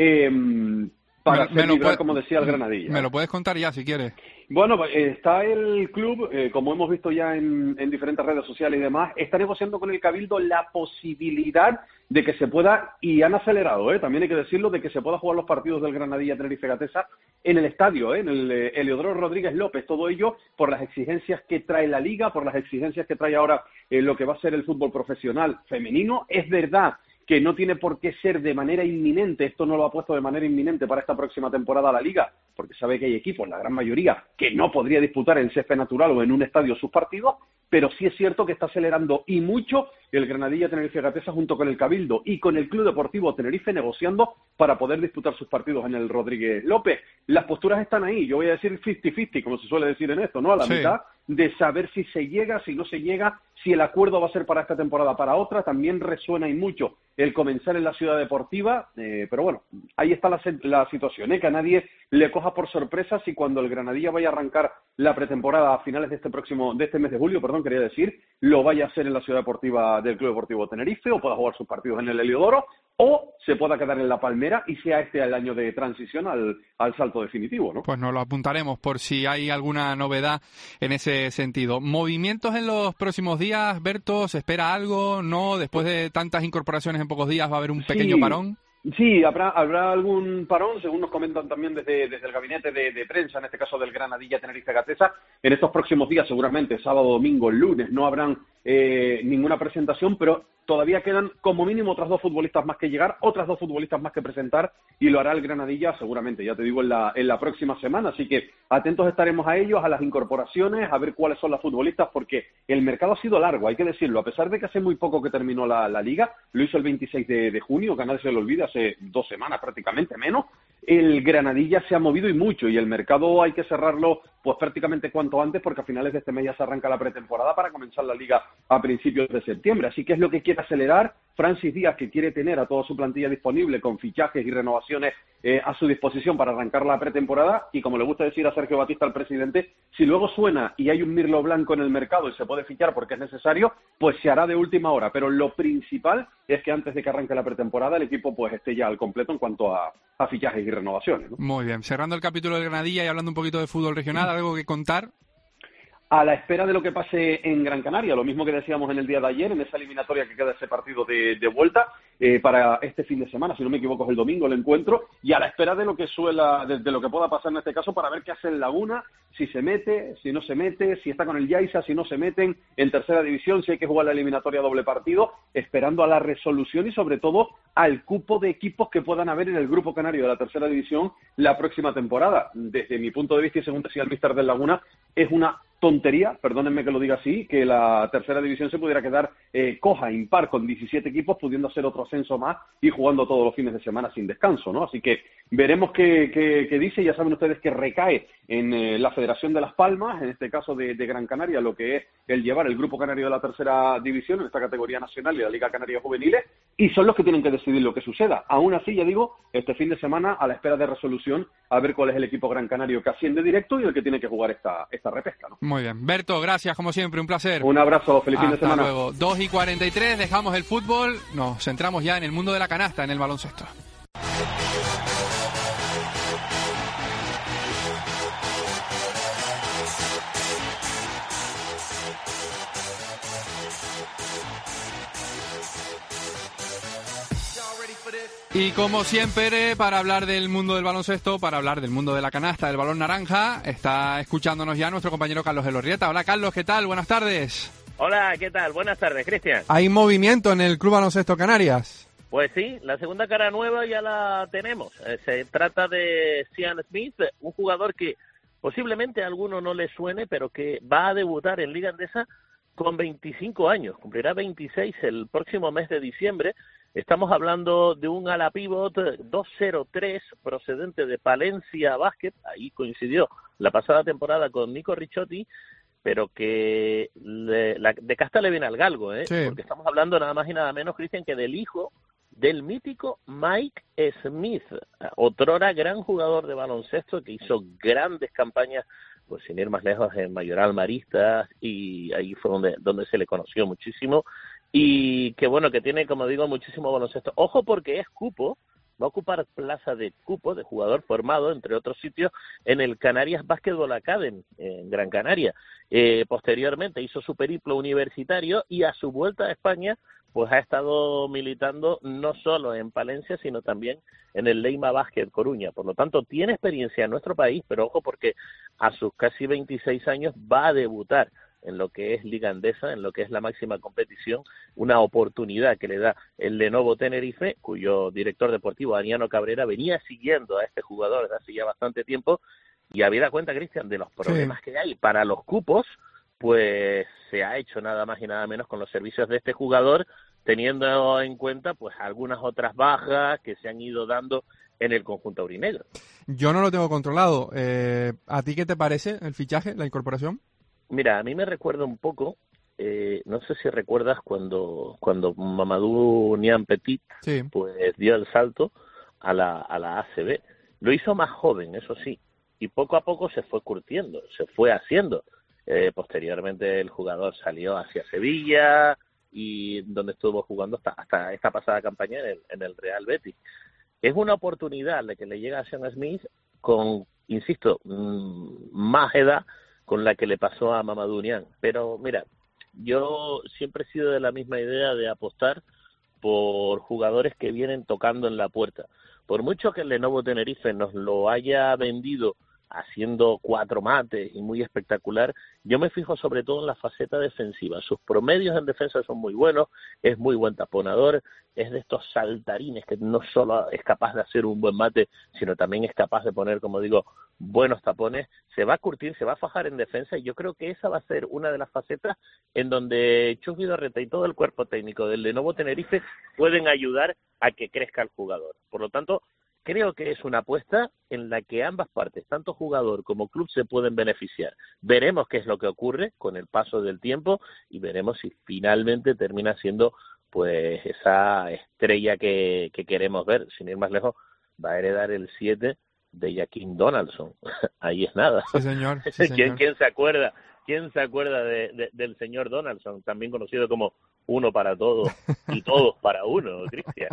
para hacer vibrar, como decía el Granadilla. Me lo puedes contar ya, si quieres. Bueno, está el club, como hemos visto ya en diferentes redes sociales y demás, está negociando con el Cabildo la posibilidad de que se pueda, y han acelerado, también hay que decirlo, de que se pueda jugar los partidos del Granadilla Tenerife Gatesa en el estadio, en el Heliodoro Rodríguez López, todo ello por las exigencias que trae la Liga, por las exigencias que trae ahora lo que va a ser el fútbol profesional femenino. Es verdad que no tiene por qué ser de manera inminente, esto no lo ha puesto de manera inminente para esta próxima temporada la Liga, porque sabe que hay equipos, la gran mayoría, que no podría disputar en césped natural o en un estadio sus partidos, pero sí es cierto que está acelerando y mucho el Granadilla Tenerife Gatesa junto con el Cabildo y con el Club Deportivo Tenerife negociando para poder disputar sus partidos en el Rodríguez López. Las posturas están ahí, yo voy a decir 50-50, como se suele decir en esto, ¿no? A la mitad de saber si se llega, si no se llega, si el acuerdo va a ser para esta temporada, para otra. También resuena y mucho el comenzar en la Ciudad Deportiva, pero bueno, ahí está la situación, que a nadie le coja por sorpresa si cuando el Granadilla vaya a arrancar la pretemporada a finales de este mes de julio, quería decir, lo vaya a hacer en la Ciudad Deportiva del Club Deportivo Tenerife, o pueda jugar sus partidos en el Heliodoro, o se pueda quedar en la Palmera y sea este el año de transición al salto definitivo, ¿no? Pues nos lo apuntaremos por si hay alguna novedad en ese sentido. ¿Movimientos en los próximos días, Berto? ¿Se espera algo? ¿No? Después de tantas incorporaciones en pocos días, ¿va a haber un pequeño parón? Sí, habrá algún parón, según nos comentan también desde el gabinete de prensa, en este caso del Granadilla Tenerife Gatesa. En estos próximos días, seguramente, sábado, domingo, lunes, no habrán ninguna presentación, pero todavía quedan como mínimo otras 2 futbolistas más que llegar, otras 2 futbolistas más que presentar, y lo hará el Granadilla seguramente, ya te digo, en la próxima semana. Así que atentos estaremos a ellos, a las incorporaciones, a ver cuáles son las futbolistas, porque el mercado ha sido largo, hay que decirlo. A pesar de que hace muy poco que terminó la Liga, lo hizo el 26 de junio, que a nadie se lo olvida, hace 2 semanas prácticamente, menos, el Granadilla se ha movido y mucho, y el mercado hay que cerrarlo pues prácticamente cuanto antes, porque a finales de este mes ya se arranca la pretemporada para comenzar la Liga a principios de septiembre. Así que es lo que quiere acelerar Francis Díaz, que quiere tener a toda su plantilla disponible con fichajes y renovaciones a su disposición para arrancar la pretemporada. Y como le gusta decir a Sergio Batista, el presidente, si luego suena y hay un mirlo blanco en el mercado y se puede fichar porque es necesario, pues se hará de última hora. Pero lo principal es que antes de que arranque la pretemporada el equipo pues esté ya al completo en cuanto a fichajes y renovaciones, ¿no? Muy bien, cerrando el capítulo del Granadilla y hablando un poquito de fútbol regional, ¿algo que contar? A la espera de lo que pase en Gran Canaria, lo mismo que decíamos en el día de ayer, en esa eliminatoria que queda ese partido de vuelta para este fin de semana, si no me equivoco es el domingo el encuentro, y a la espera de lo que de lo que pueda pasar en este caso para ver qué hace el Laguna, si se mete, si no se mete, si está con el Yaiza, si no se meten en tercera división, si hay que jugar la eliminatoria doble partido, esperando a la resolución y sobre todo al cupo de equipos que puedan haber en el grupo canario de la tercera división la próxima temporada. Desde mi punto de vista, y según decía el míster del Laguna, es una tontería, perdónenme que lo diga así, que la tercera división se pudiera quedar coja, impar, con 17 equipos, pudiendo hacer otro ascenso más y jugando todos los fines de semana sin descanso, ¿no? Así que veremos qué dice. Ya saben ustedes que recae en la Federación de Las Palmas, en este caso de Gran Canaria, lo que es el llevar el grupo canario de la tercera división en esta categoría nacional y la Liga Canaria Juveniles, y son los que tienen que decidir lo que suceda. Aún así, ya digo, este fin de semana, a la espera de resolución, a ver cuál es el equipo gran canario que asciende directo y el que tiene que jugar esta repesca, ¿no? Muy bien. Berto, gracias como siempre, un placer. Un abrazo, feliz fin de semana. Hasta luego. 2:43, dejamos el fútbol, nos centramos ya en el mundo de la canasta, en el baloncesto. Y como siempre, para hablar del mundo del baloncesto, para hablar del mundo de la canasta, del balón naranja, está escuchándonos ya nuestro compañero Carlos Elorrieta. Hola Carlos, ¿qué tal? Buenas tardes. Hola, ¿qué tal? Buenas tardes, Cristian. ¿Hay movimiento en el Club Baloncesto Canarias? Pues sí, la segunda cara nueva ya la tenemos. Se trata de Sean Smith, un jugador que posiblemente a alguno no le suene, pero que va a debutar en Liga Endesa con 25 años. Cumplirá 26 el próximo mes de diciembre. Estamos hablando de un ala pivot 2'03", procedente de Palencia Basket. Ahí coincidió la pasada temporada con Nico Ricciotti, pero que de casta le viene al galgo, Sí. Porque estamos hablando nada más y nada menos, Cristian, que del hijo del mítico Mike Smith, otrora gran jugador de baloncesto que hizo grandes campañas, pues sin ir más lejos, en Mayoral Maristas, y ahí fue donde se le conoció muchísimo, y que bueno, que tiene, como digo, muchísimo baloncesto. Ojo, porque es cupo, va a ocupar plaza de cupo, de jugador formado, entre otros sitios, en el Canarias Basketball Academy, en Gran Canaria. Posteriormente hizo su periplo universitario y a su vuelta a España, pues ha estado militando no solo en Palencia, sino también en el Leima Basket Coruña. Por lo tanto, tiene experiencia en nuestro país, pero ojo, porque a sus casi 26 años va a debutar en lo que es Liga Endesa, en lo que es la máxima competición, una oportunidad que le da el Lenovo Tenerife, cuyo director deportivo, Daniano Cabrera, venía siguiendo a este jugador desde hace ya bastante tiempo, y habida cuenta, Cristian, de los problemas que hay para los cupos, pues se ha hecho nada más y nada menos con los servicios de este jugador, teniendo en cuenta pues algunas otras bajas que se han ido dando en el conjunto aurinegro. Yo no lo tengo controlado. ¿A ti qué te parece el fichaje, la incorporación? Mira, a mí me recuerda un poco, no sé si recuerdas cuando Mamadou Niang Petit pues dio el salto a la ACB. Lo hizo más joven, eso sí, y poco a poco se fue curtiendo, se fue haciendo. Posteriormente el jugador salió hacia Sevilla, y donde estuvo jugando hasta esta pasada campaña en el Real Betis. Es una oportunidad la que le llega a Sean Smith con, insisto, más edad con la que le pasó a Mamadou Niang. Pero mira, yo siempre he sido de la misma idea de apostar por jugadores que vienen tocando en la puerta. Por mucho que el Lenovo Tenerife nos lo haya vendido haciendo 4 mates y muy espectacular, yo me fijo sobre todo en la faceta defensiva. Sus promedios en defensa son muy buenos, es muy buen taponador, es de estos saltarines que no solo es capaz de hacer un buen mate, sino también es capaz de poner, como digo, buenos tapones. Se va a curtir, se va a fajar en defensa, y yo creo que esa va a ser una de las facetas en donde Chus Vidorreta y todo el cuerpo técnico del Lenovo Tenerife pueden ayudar a que crezca el jugador. Por lo tanto, creo que es una apuesta en la que ambas partes, tanto jugador como club, se pueden beneficiar. Veremos qué es lo que ocurre con el paso del tiempo y veremos si finalmente termina siendo pues esa estrella que queremos ver. Sin ir más lejos, va a heredar el 7 de Jaquim Donaldson. Ahí es nada. Sí, señor. Sí, señor. ¿Quién se acuerda? ¿Quién se acuerda del señor Donaldson, también conocido como uno para todos y todos para uno, Cristian?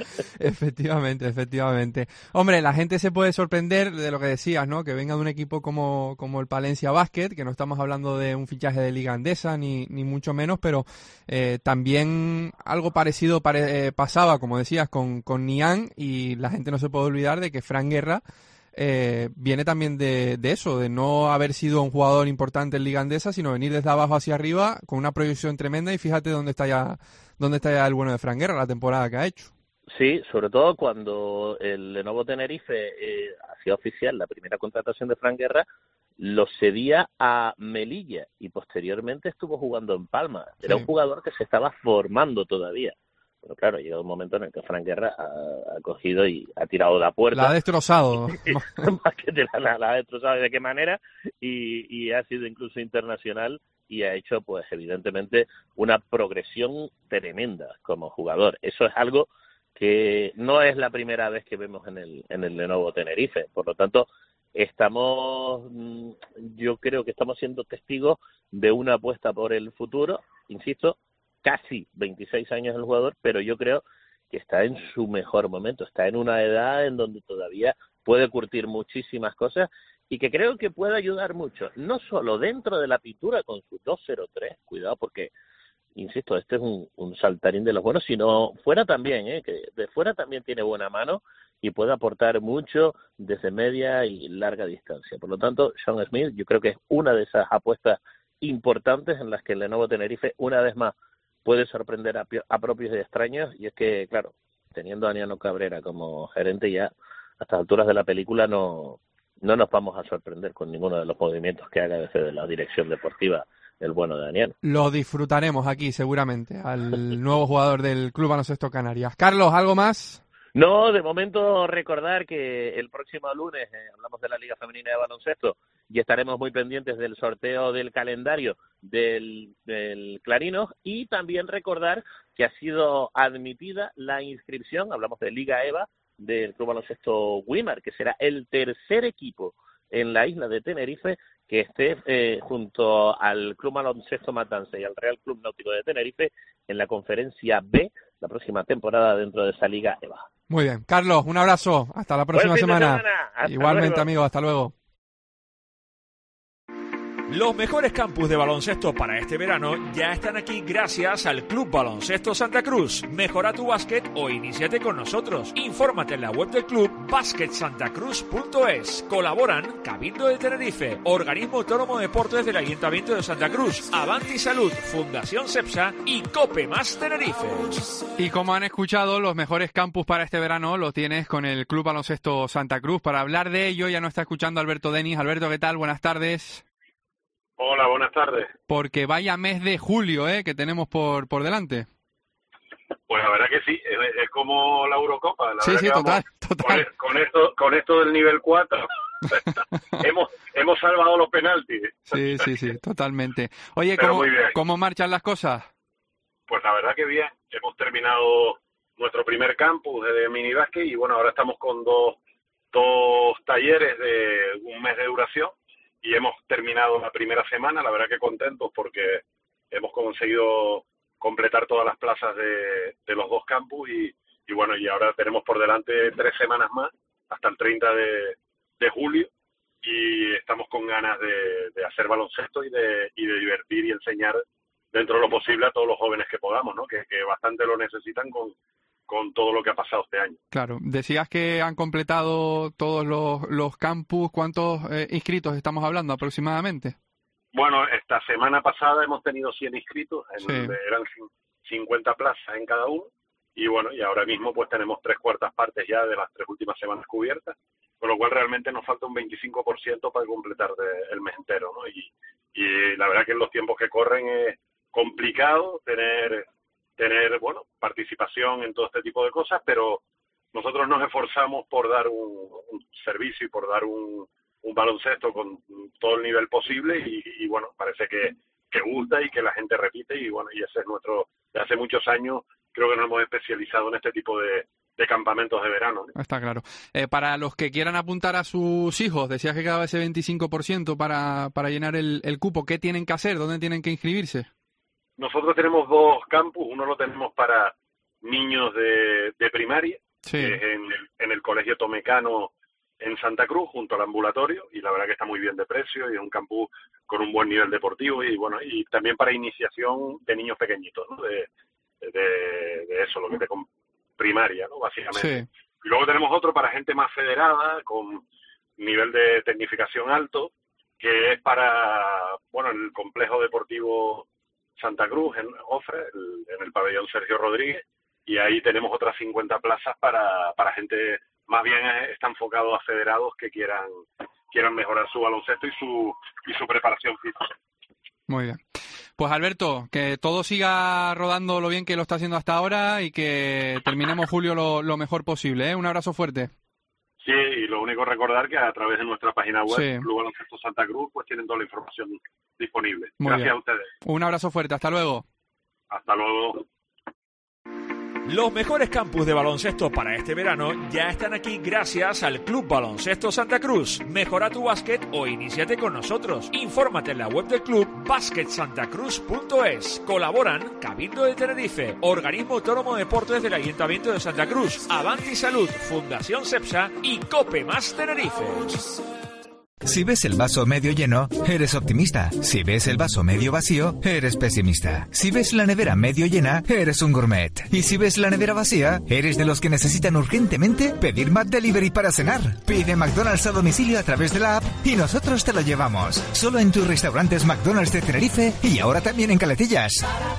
Efectivamente. Hombre, la gente se puede sorprender de lo que decías, ¿no? Que venga de un equipo como el Palencia Basket, que no estamos hablando de un fichaje de Liga Endesa, ni mucho menos, pero también algo parecido pasaba, como decías, con Niang, y la gente no se puede olvidar de que Fran Guerra viene también de eso, de no haber sido un jugador importante en Liga Endesa, sino venir desde abajo hacia arriba con una proyección tremenda, y fíjate dónde está ya el bueno de Fran Guerra, la temporada que ha hecho. Sí, sobre todo cuando el Lenovo Tenerife hacía oficial la primera contratación de Fran Guerra, lo cedía a Melilla y posteriormente estuvo jugando en Palma. Era un jugador que se estaba formando todavía. Pero claro, llega un momento en el que Fran Guerra ha cogido y ha tirado la puerta. La ha destrozado. Más que la ha destrozado, ¿de qué manera? Y ha sido incluso internacional y ha hecho, pues evidentemente, una progresión tremenda como jugador. Eso es algo que no es la primera vez que vemos en el Lenovo Tenerife. Por lo tanto, yo creo que estamos siendo testigos de una apuesta por el futuro. Insisto, casi 26 años el jugador, pero yo creo que está en su mejor momento, está en una edad en donde todavía puede curtir muchísimas cosas y que creo que puede ayudar mucho, no solo dentro de la pintura con su 2.03, cuidado porque, insisto, este es un saltarín de los buenos, sino fuera también, que de fuera también tiene buena mano y puede aportar mucho desde media y larga distancia. Por lo tanto, Sean Smith yo creo que es una de esas apuestas importantes en las que el Lenovo Tenerife, una vez más, puede sorprender a propios y extraños, y es que, claro, teniendo a Daniano Cabrera como gerente, ya a estas alturas de la película no nos vamos a sorprender con ninguno de los movimientos que haga desde la dirección deportiva el bueno de Daniel. Lo disfrutaremos aquí seguramente, al nuevo jugador del Club Baloncesto Canarias. Carlos, ¿algo más? No, de momento recordar que el próximo lunes hablamos de la Liga Femenina de Baloncesto. y estaremos muy pendientes del sorteo del calendario del Clarinos, y también recordar que ha sido admitida la inscripción, hablamos de Liga EVA, del Club Baloncesto Wimar, que será el tercer equipo en la isla de Tenerife que esté junto al Club Baloncesto Matanza y al Real Club Náutico de Tenerife en la conferencia B la próxima temporada dentro de esa Liga EVA. Muy bien. Carlos, un abrazo. Hasta la próxima semana. Igualmente, amigo. Hasta luego. Los mejores campus de baloncesto para este verano ya están aquí gracias al Club Baloncesto Santa Cruz. Mejora tu básquet o iníciate con nosotros. Infórmate en la web del club basketsantacruz.es. Colaboran Cabildo de Tenerife, Organismo Autónomo de Deportes del Ayuntamiento de Santa Cruz, Avanti Salud, Fundación CEPSA y Cope Más Tenerife. Y como han escuchado, los mejores campus para este verano los tienes con el Club Baloncesto Santa Cruz. Para hablar de ello ya nos está escuchando Alberto Denis. Alberto, ¿qué tal? Buenas tardes. Hola, buenas tardes. Porque vaya mes de julio que tenemos por delante. Pues la verdad que sí, es como la Eurocopa. Sí, total. Con esto del nivel 4 hemos salvado los penaltis. Sí, totalmente. Oye, ¿cómo marchan las cosas? Pues la verdad que bien. Hemos terminado nuestro primer campus de minibásquet y bueno, ahora estamos con dos talleres de un mes de duración. Y hemos terminado la primera semana, la verdad que contentos porque hemos conseguido completar todas las plazas de los dos campus y bueno, y ahora tenemos por delante 3 semanas más, hasta el 30 de julio, y estamos con ganas de hacer baloncesto y de divertir y enseñar dentro de lo posible a todos los jóvenes que podamos, ¿no? Que bastante lo necesitan con todo lo que ha pasado este año. Claro, decías que han completado todos los campus. ¿Cuántos inscritos estamos hablando aproximadamente? Bueno, esta semana pasada hemos tenido 100 inscritos, eran 50 plazas en cada uno, y bueno, y ahora mismo pues tenemos 3/4 partes ya de las 3 últimas semanas cubiertas, con lo cual realmente nos falta un 25% para completar el mes entero, ¿no? Y la verdad que en los tiempos que corren es complicado tener bueno, participación en todo este tipo de cosas, pero nosotros nos esforzamos por dar un servicio y por dar un baloncesto con todo el nivel posible y bueno, parece que gusta y que la gente repite y bueno, y ese es nuestro, de hace muchos años creo que nos hemos especializado en este tipo de campamentos de verano, ¿no? Está claro. Para los que quieran apuntar a sus hijos, decías que quedaba ese 25% para llenar el cupo, ¿qué tienen que hacer? ¿Dónde tienen que inscribirse? Nosotros tenemos 2 campus, uno lo tenemos para niños de primaria, que es en el Colegio Tomecano en Santa Cruz, junto al ambulatorio, y la verdad que está muy bien de precio, y es un campus con un buen nivel deportivo, y bueno, y también para iniciación de niños pequeñitos, ¿no? De eso, lo que te primaria, ¿no? Básicamente. Sí. Y luego tenemos otro para gente más federada, con nivel de tecnificación alto, que es para, bueno, el complejo deportivo Santa Cruz en Ofre, en el pabellón Sergio Rodríguez, y ahí tenemos otras 50 plazas para gente, más bien está enfocado a federados que quieran mejorar su baloncesto y su preparación física. Muy bien. Pues Alberto, que todo siga rodando lo bien que lo está haciendo hasta ahora y que terminemos julio lo mejor posible, ¿eh? Un abrazo fuerte. Sí, y lo único recordar que a través de nuestra página web, Club Baloncesto Santa Cruz, pues tienen toda la información disponible. Gracias a ustedes. Un abrazo fuerte, hasta luego. Hasta luego. Los mejores campus de baloncesto para este verano ya están aquí gracias al Club Baloncesto Santa Cruz. Mejora tu básquet o iníciate con nosotros. Infórmate en la web del club basketsantacruz.es. Colaboran Cabildo de Tenerife, Organismo Autónomo de Deportes del Ayuntamiento de Santa Cruz, Avanti Salud, Fundación CEPSA y Cope Más Tenerife. Si ves el vaso medio lleno, eres optimista. Si ves el vaso medio vacío, eres pesimista. Si ves la nevera medio llena, eres un gourmet. Y si ves la nevera vacía, eres de los que necesitan urgentemente pedir McDelivery para cenar. Pide McDonald's a domicilio a través de la app y nosotros te lo llevamos. Solo en tus restaurantes McDonald's de Tenerife y ahora también en Caletillas.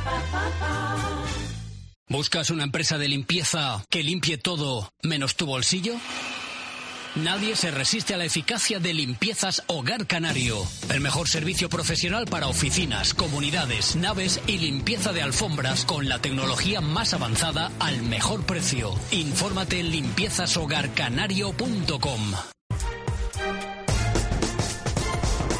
¿Buscas una empresa de limpieza que limpie todo menos tu bolsillo? Nadie se resiste a la eficacia de Limpiezas Hogar Canario. El mejor servicio profesional para oficinas, comunidades, naves y limpieza de alfombras con la tecnología más avanzada al mejor precio. Infórmate en limpiezashogarcanario.com.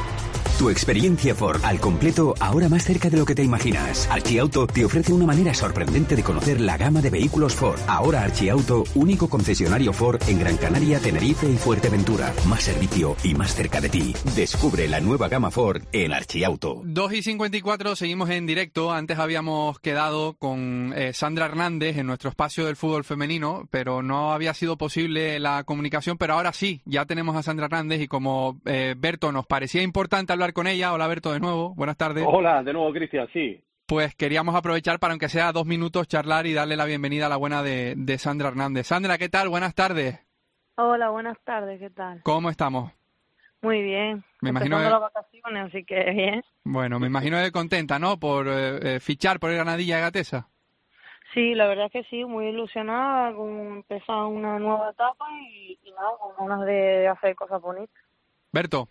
Tu experiencia Ford al completo, ahora más cerca de lo que te imaginas. Archiauto te ofrece una manera sorprendente de conocer la gama de vehículos Ford. Ahora Archiauto, único concesionario Ford en Gran Canaria, Tenerife y Fuerteventura. Más servicio y más cerca de ti. Descubre la nueva gama Ford en Archiauto. 2:54, seguimos en directo. Antes habíamos quedado con Sandra Hernández en nuestro espacio del fútbol femenino, pero no había sido posible la comunicación, pero ahora sí, ya tenemos a Sandra Hernández y como Berto nos parecía importante hablar con ella. Hola Berto, de nuevo, buenas tardes. Hola, de nuevo Cristian, sí. Pues queríamos aprovechar para, aunque sea 2 minutos, charlar y darle la bienvenida a la buena de Sandra Hernández. Sandra, ¿qué tal? Buenas tardes. Hola, buenas tardes, ¿qué tal? ¿Cómo estamos? Muy bien. Me imagino las vacaciones, así que bien. Bueno, me imagino que contenta, ¿no? Por fichar por el Granadilla de Gatesa. Sí, la verdad es que sí, muy ilusionada con empezar una nueva etapa y nada, con ganas de hacer cosas bonitas. Berto.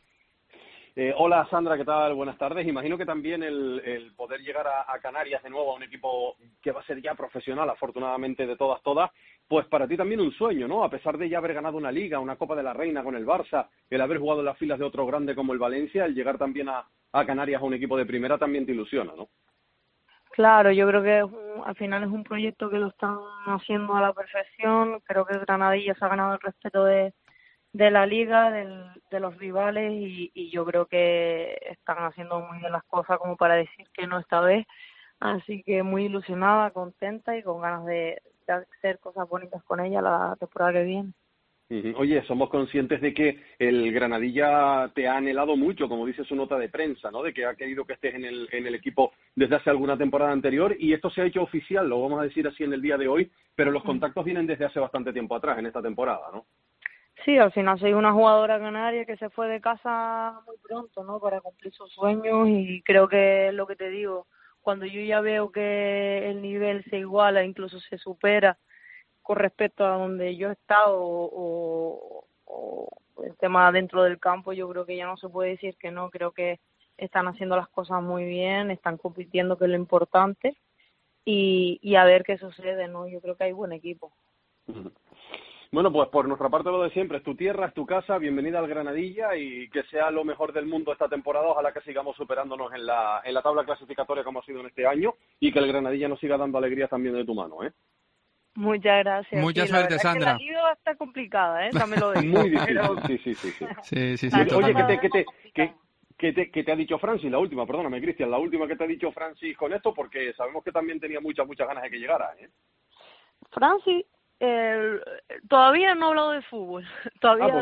Hola Sandra, ¿qué tal? Buenas tardes. Imagino que también el poder llegar a Canarias de nuevo, a un equipo que va a ser ya profesional, afortunadamente de todas, pues para ti también un sueño, ¿no? A pesar de ya haber ganado una Liga, una Copa de la Reina con el Barça, el haber jugado en las filas de otro grande como el Valencia, el llegar también a Canarias a un equipo de primera también te ilusiona, ¿no? Claro, yo creo que al final es un proyecto que lo están haciendo a la perfección. Creo que el Granadilla se ha ganado el respeto de la liga, de los rivales y yo creo que están haciendo muy bien las cosas como para decir que no esta vez. Así que muy ilusionada, contenta y con ganas de hacer cosas bonitas con ella la temporada que viene. Oye, somos conscientes de que el Granadilla te ha anhelado mucho, como dice su nota de prensa, ¿no? De que ha querido que estés en el equipo desde hace alguna temporada anterior y esto se ha hecho oficial, lo vamos a decir así en el día de hoy, pero los contactos vienen desde hace bastante tiempo atrás, en esta temporada, ¿no? Sí, al final soy una jugadora canaria que se fue de casa muy pronto, ¿no? Para cumplir sus sueños y creo que es lo que te digo, cuando yo ya veo que el nivel se iguala, incluso se supera con respecto a donde yo he estado o el tema dentro del campo, yo creo que ya no se puede decir que no, creo que están haciendo las cosas muy bien, están compitiendo, que es lo importante, y a ver qué sucede, ¿no? Yo creo que hay buen equipo. Bueno, pues por nuestra parte lo de siempre, es tu tierra, es tu casa, bienvenida al Granadilla y que sea lo mejor del mundo esta temporada, ojalá que sigamos superándonos en la tabla clasificatoria como ha sido en este año y que el Granadilla nos siga dando alegrías también de tu mano, ¿eh? Muchas gracias. Mucha suerte, Sandra. La liga va a estar complicada, también lo digo. Muy difícil, pero... sí. Oye, ¿qué te ha dicho Francis? La última, perdóname, Cristian, la última que te ha dicho Francis con esto, porque sabemos que también tenía muchas ganas de que llegara, ¿eh? Francis, todavía no ha hablado de fútbol. Todavía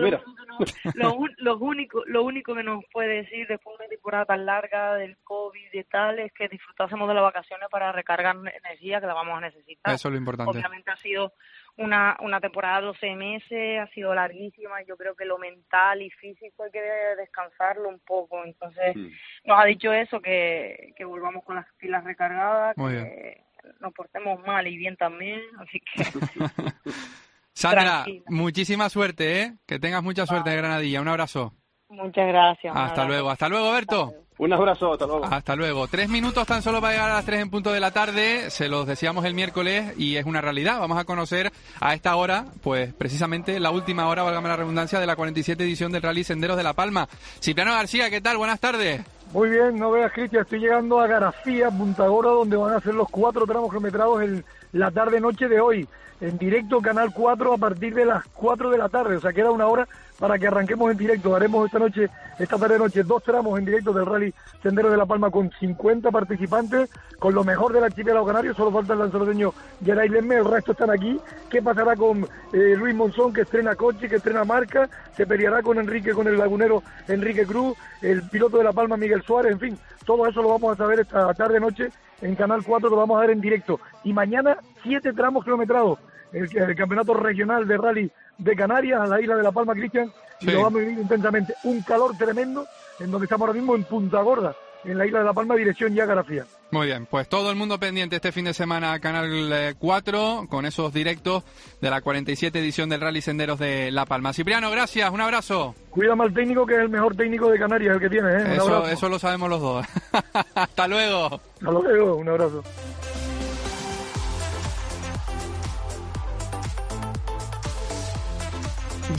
lo único que nos puede decir después de una temporada tan larga del COVID y tal es que disfrutásemos de las vacaciones para recargar energía, que la vamos a necesitar. Eso es lo importante. Obviamente ha sido una temporada de 12 meses, ha sido larguísima. Yo creo que lo mental y físico hay que descansarlo un poco. Entonces nos ha dicho eso, que volvamos con las pilas recargadas, muy que bien. Nos portemos mal y bien también, así que... Sandra, tranquila. Muchísima suerte, ¿eh? Que tengas mucha suerte de Granadilla. Un abrazo. Muchas gracias. Hasta luego, Berto. Un abrazo, hasta luego. Hasta luego. 3 minutos tan solo para llegar a las 3 en punto de la tarde. Se los decíamos el miércoles y es una realidad. Vamos a conocer a esta hora, pues precisamente la última hora, válgame la redundancia, de la 47 edición del Rally Senderos de La Palma. Cipriano García, ¿qué tal? Buenas tardes. Muy bien, no veas, Cristian, estoy llegando a García, Punta Gorda, donde van a ser los 4 tramos kilometrados en la tarde-noche de hoy. En directo, Canal 4, a partir de las 4 de la tarde, o sea, queda una hora para que arranquemos en directo. Haremos esta tarde-noche, 2 tramos en directo del Rally Sendero de La Palma con 50 participantes, con lo mejor del archipiélago canario. Solo falta el lanzaroteño Geray Lemme, el resto están aquí. ¿Qué pasará con Luis Monzón, que estrena coche, que estrena marca? Se peleará con el lagunero Enrique Cruz, el piloto de La Palma Miguel Suárez, en fin, todo eso lo vamos a saber esta tarde-noche en Canal 4, lo vamos a ver en directo. Y mañana 7 tramos kilometrados, el campeonato regional de rally de Canarias, a la isla de La Palma, Cristian, y lo vamos a vivir intensamente. Un calor tremendo, en donde estamos ahora mismo en Punta Gorda, en la isla de La Palma, dirección ya García. Muy bien, pues todo el mundo pendiente este fin de semana a Canal 4, con esos directos de la 47 edición del Rally Senderos de La Palma. Cipriano, gracias, un abrazo. Cuídame al técnico, que es el mejor técnico de Canarias, el que tiene, ¿eh? Eso lo sabemos los dos. Hasta luego. Hasta luego, un abrazo.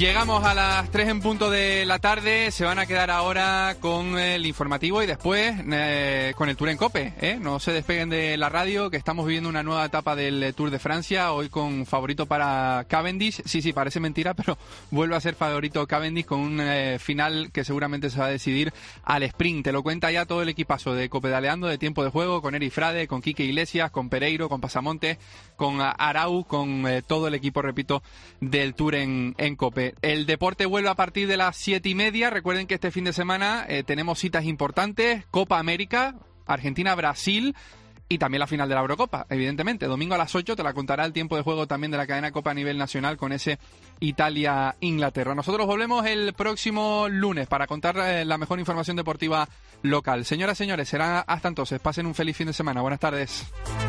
Llegamos a las 3 en punto de la tarde, se van a quedar ahora con el informativo y después con el Tour en COPE, ¿eh? No se despeguen de la radio, que estamos viviendo una nueva etapa del Tour de Francia, hoy con favorito para Cavendish. Sí, parece mentira, pero vuelve a ser favorito Cavendish con un final que seguramente se va a decidir al sprint. Te lo cuenta ya todo el equipazo de Copedaleando, de Tiempo de Juego, con Eric Frade, con Quique Iglesias, con Pereiro, con Pasamonte, con Arau, con todo el equipo, repito, del Tour en COPE. El deporte vuelve a partir de las 7:30. Recuerden que este fin de semana tenemos citas importantes: Copa América, Argentina-Brasil y también la final de la Eurocopa, evidentemente. Domingo a las 8 te la contará el Tiempo de Juego también de la cadena Copa a nivel nacional con ese Italia-Inglaterra. Nosotros volvemos el próximo lunes para contar la mejor información deportiva local. Señoras y señores, será hasta entonces. Pasen un feliz fin de semana. Buenas tardes.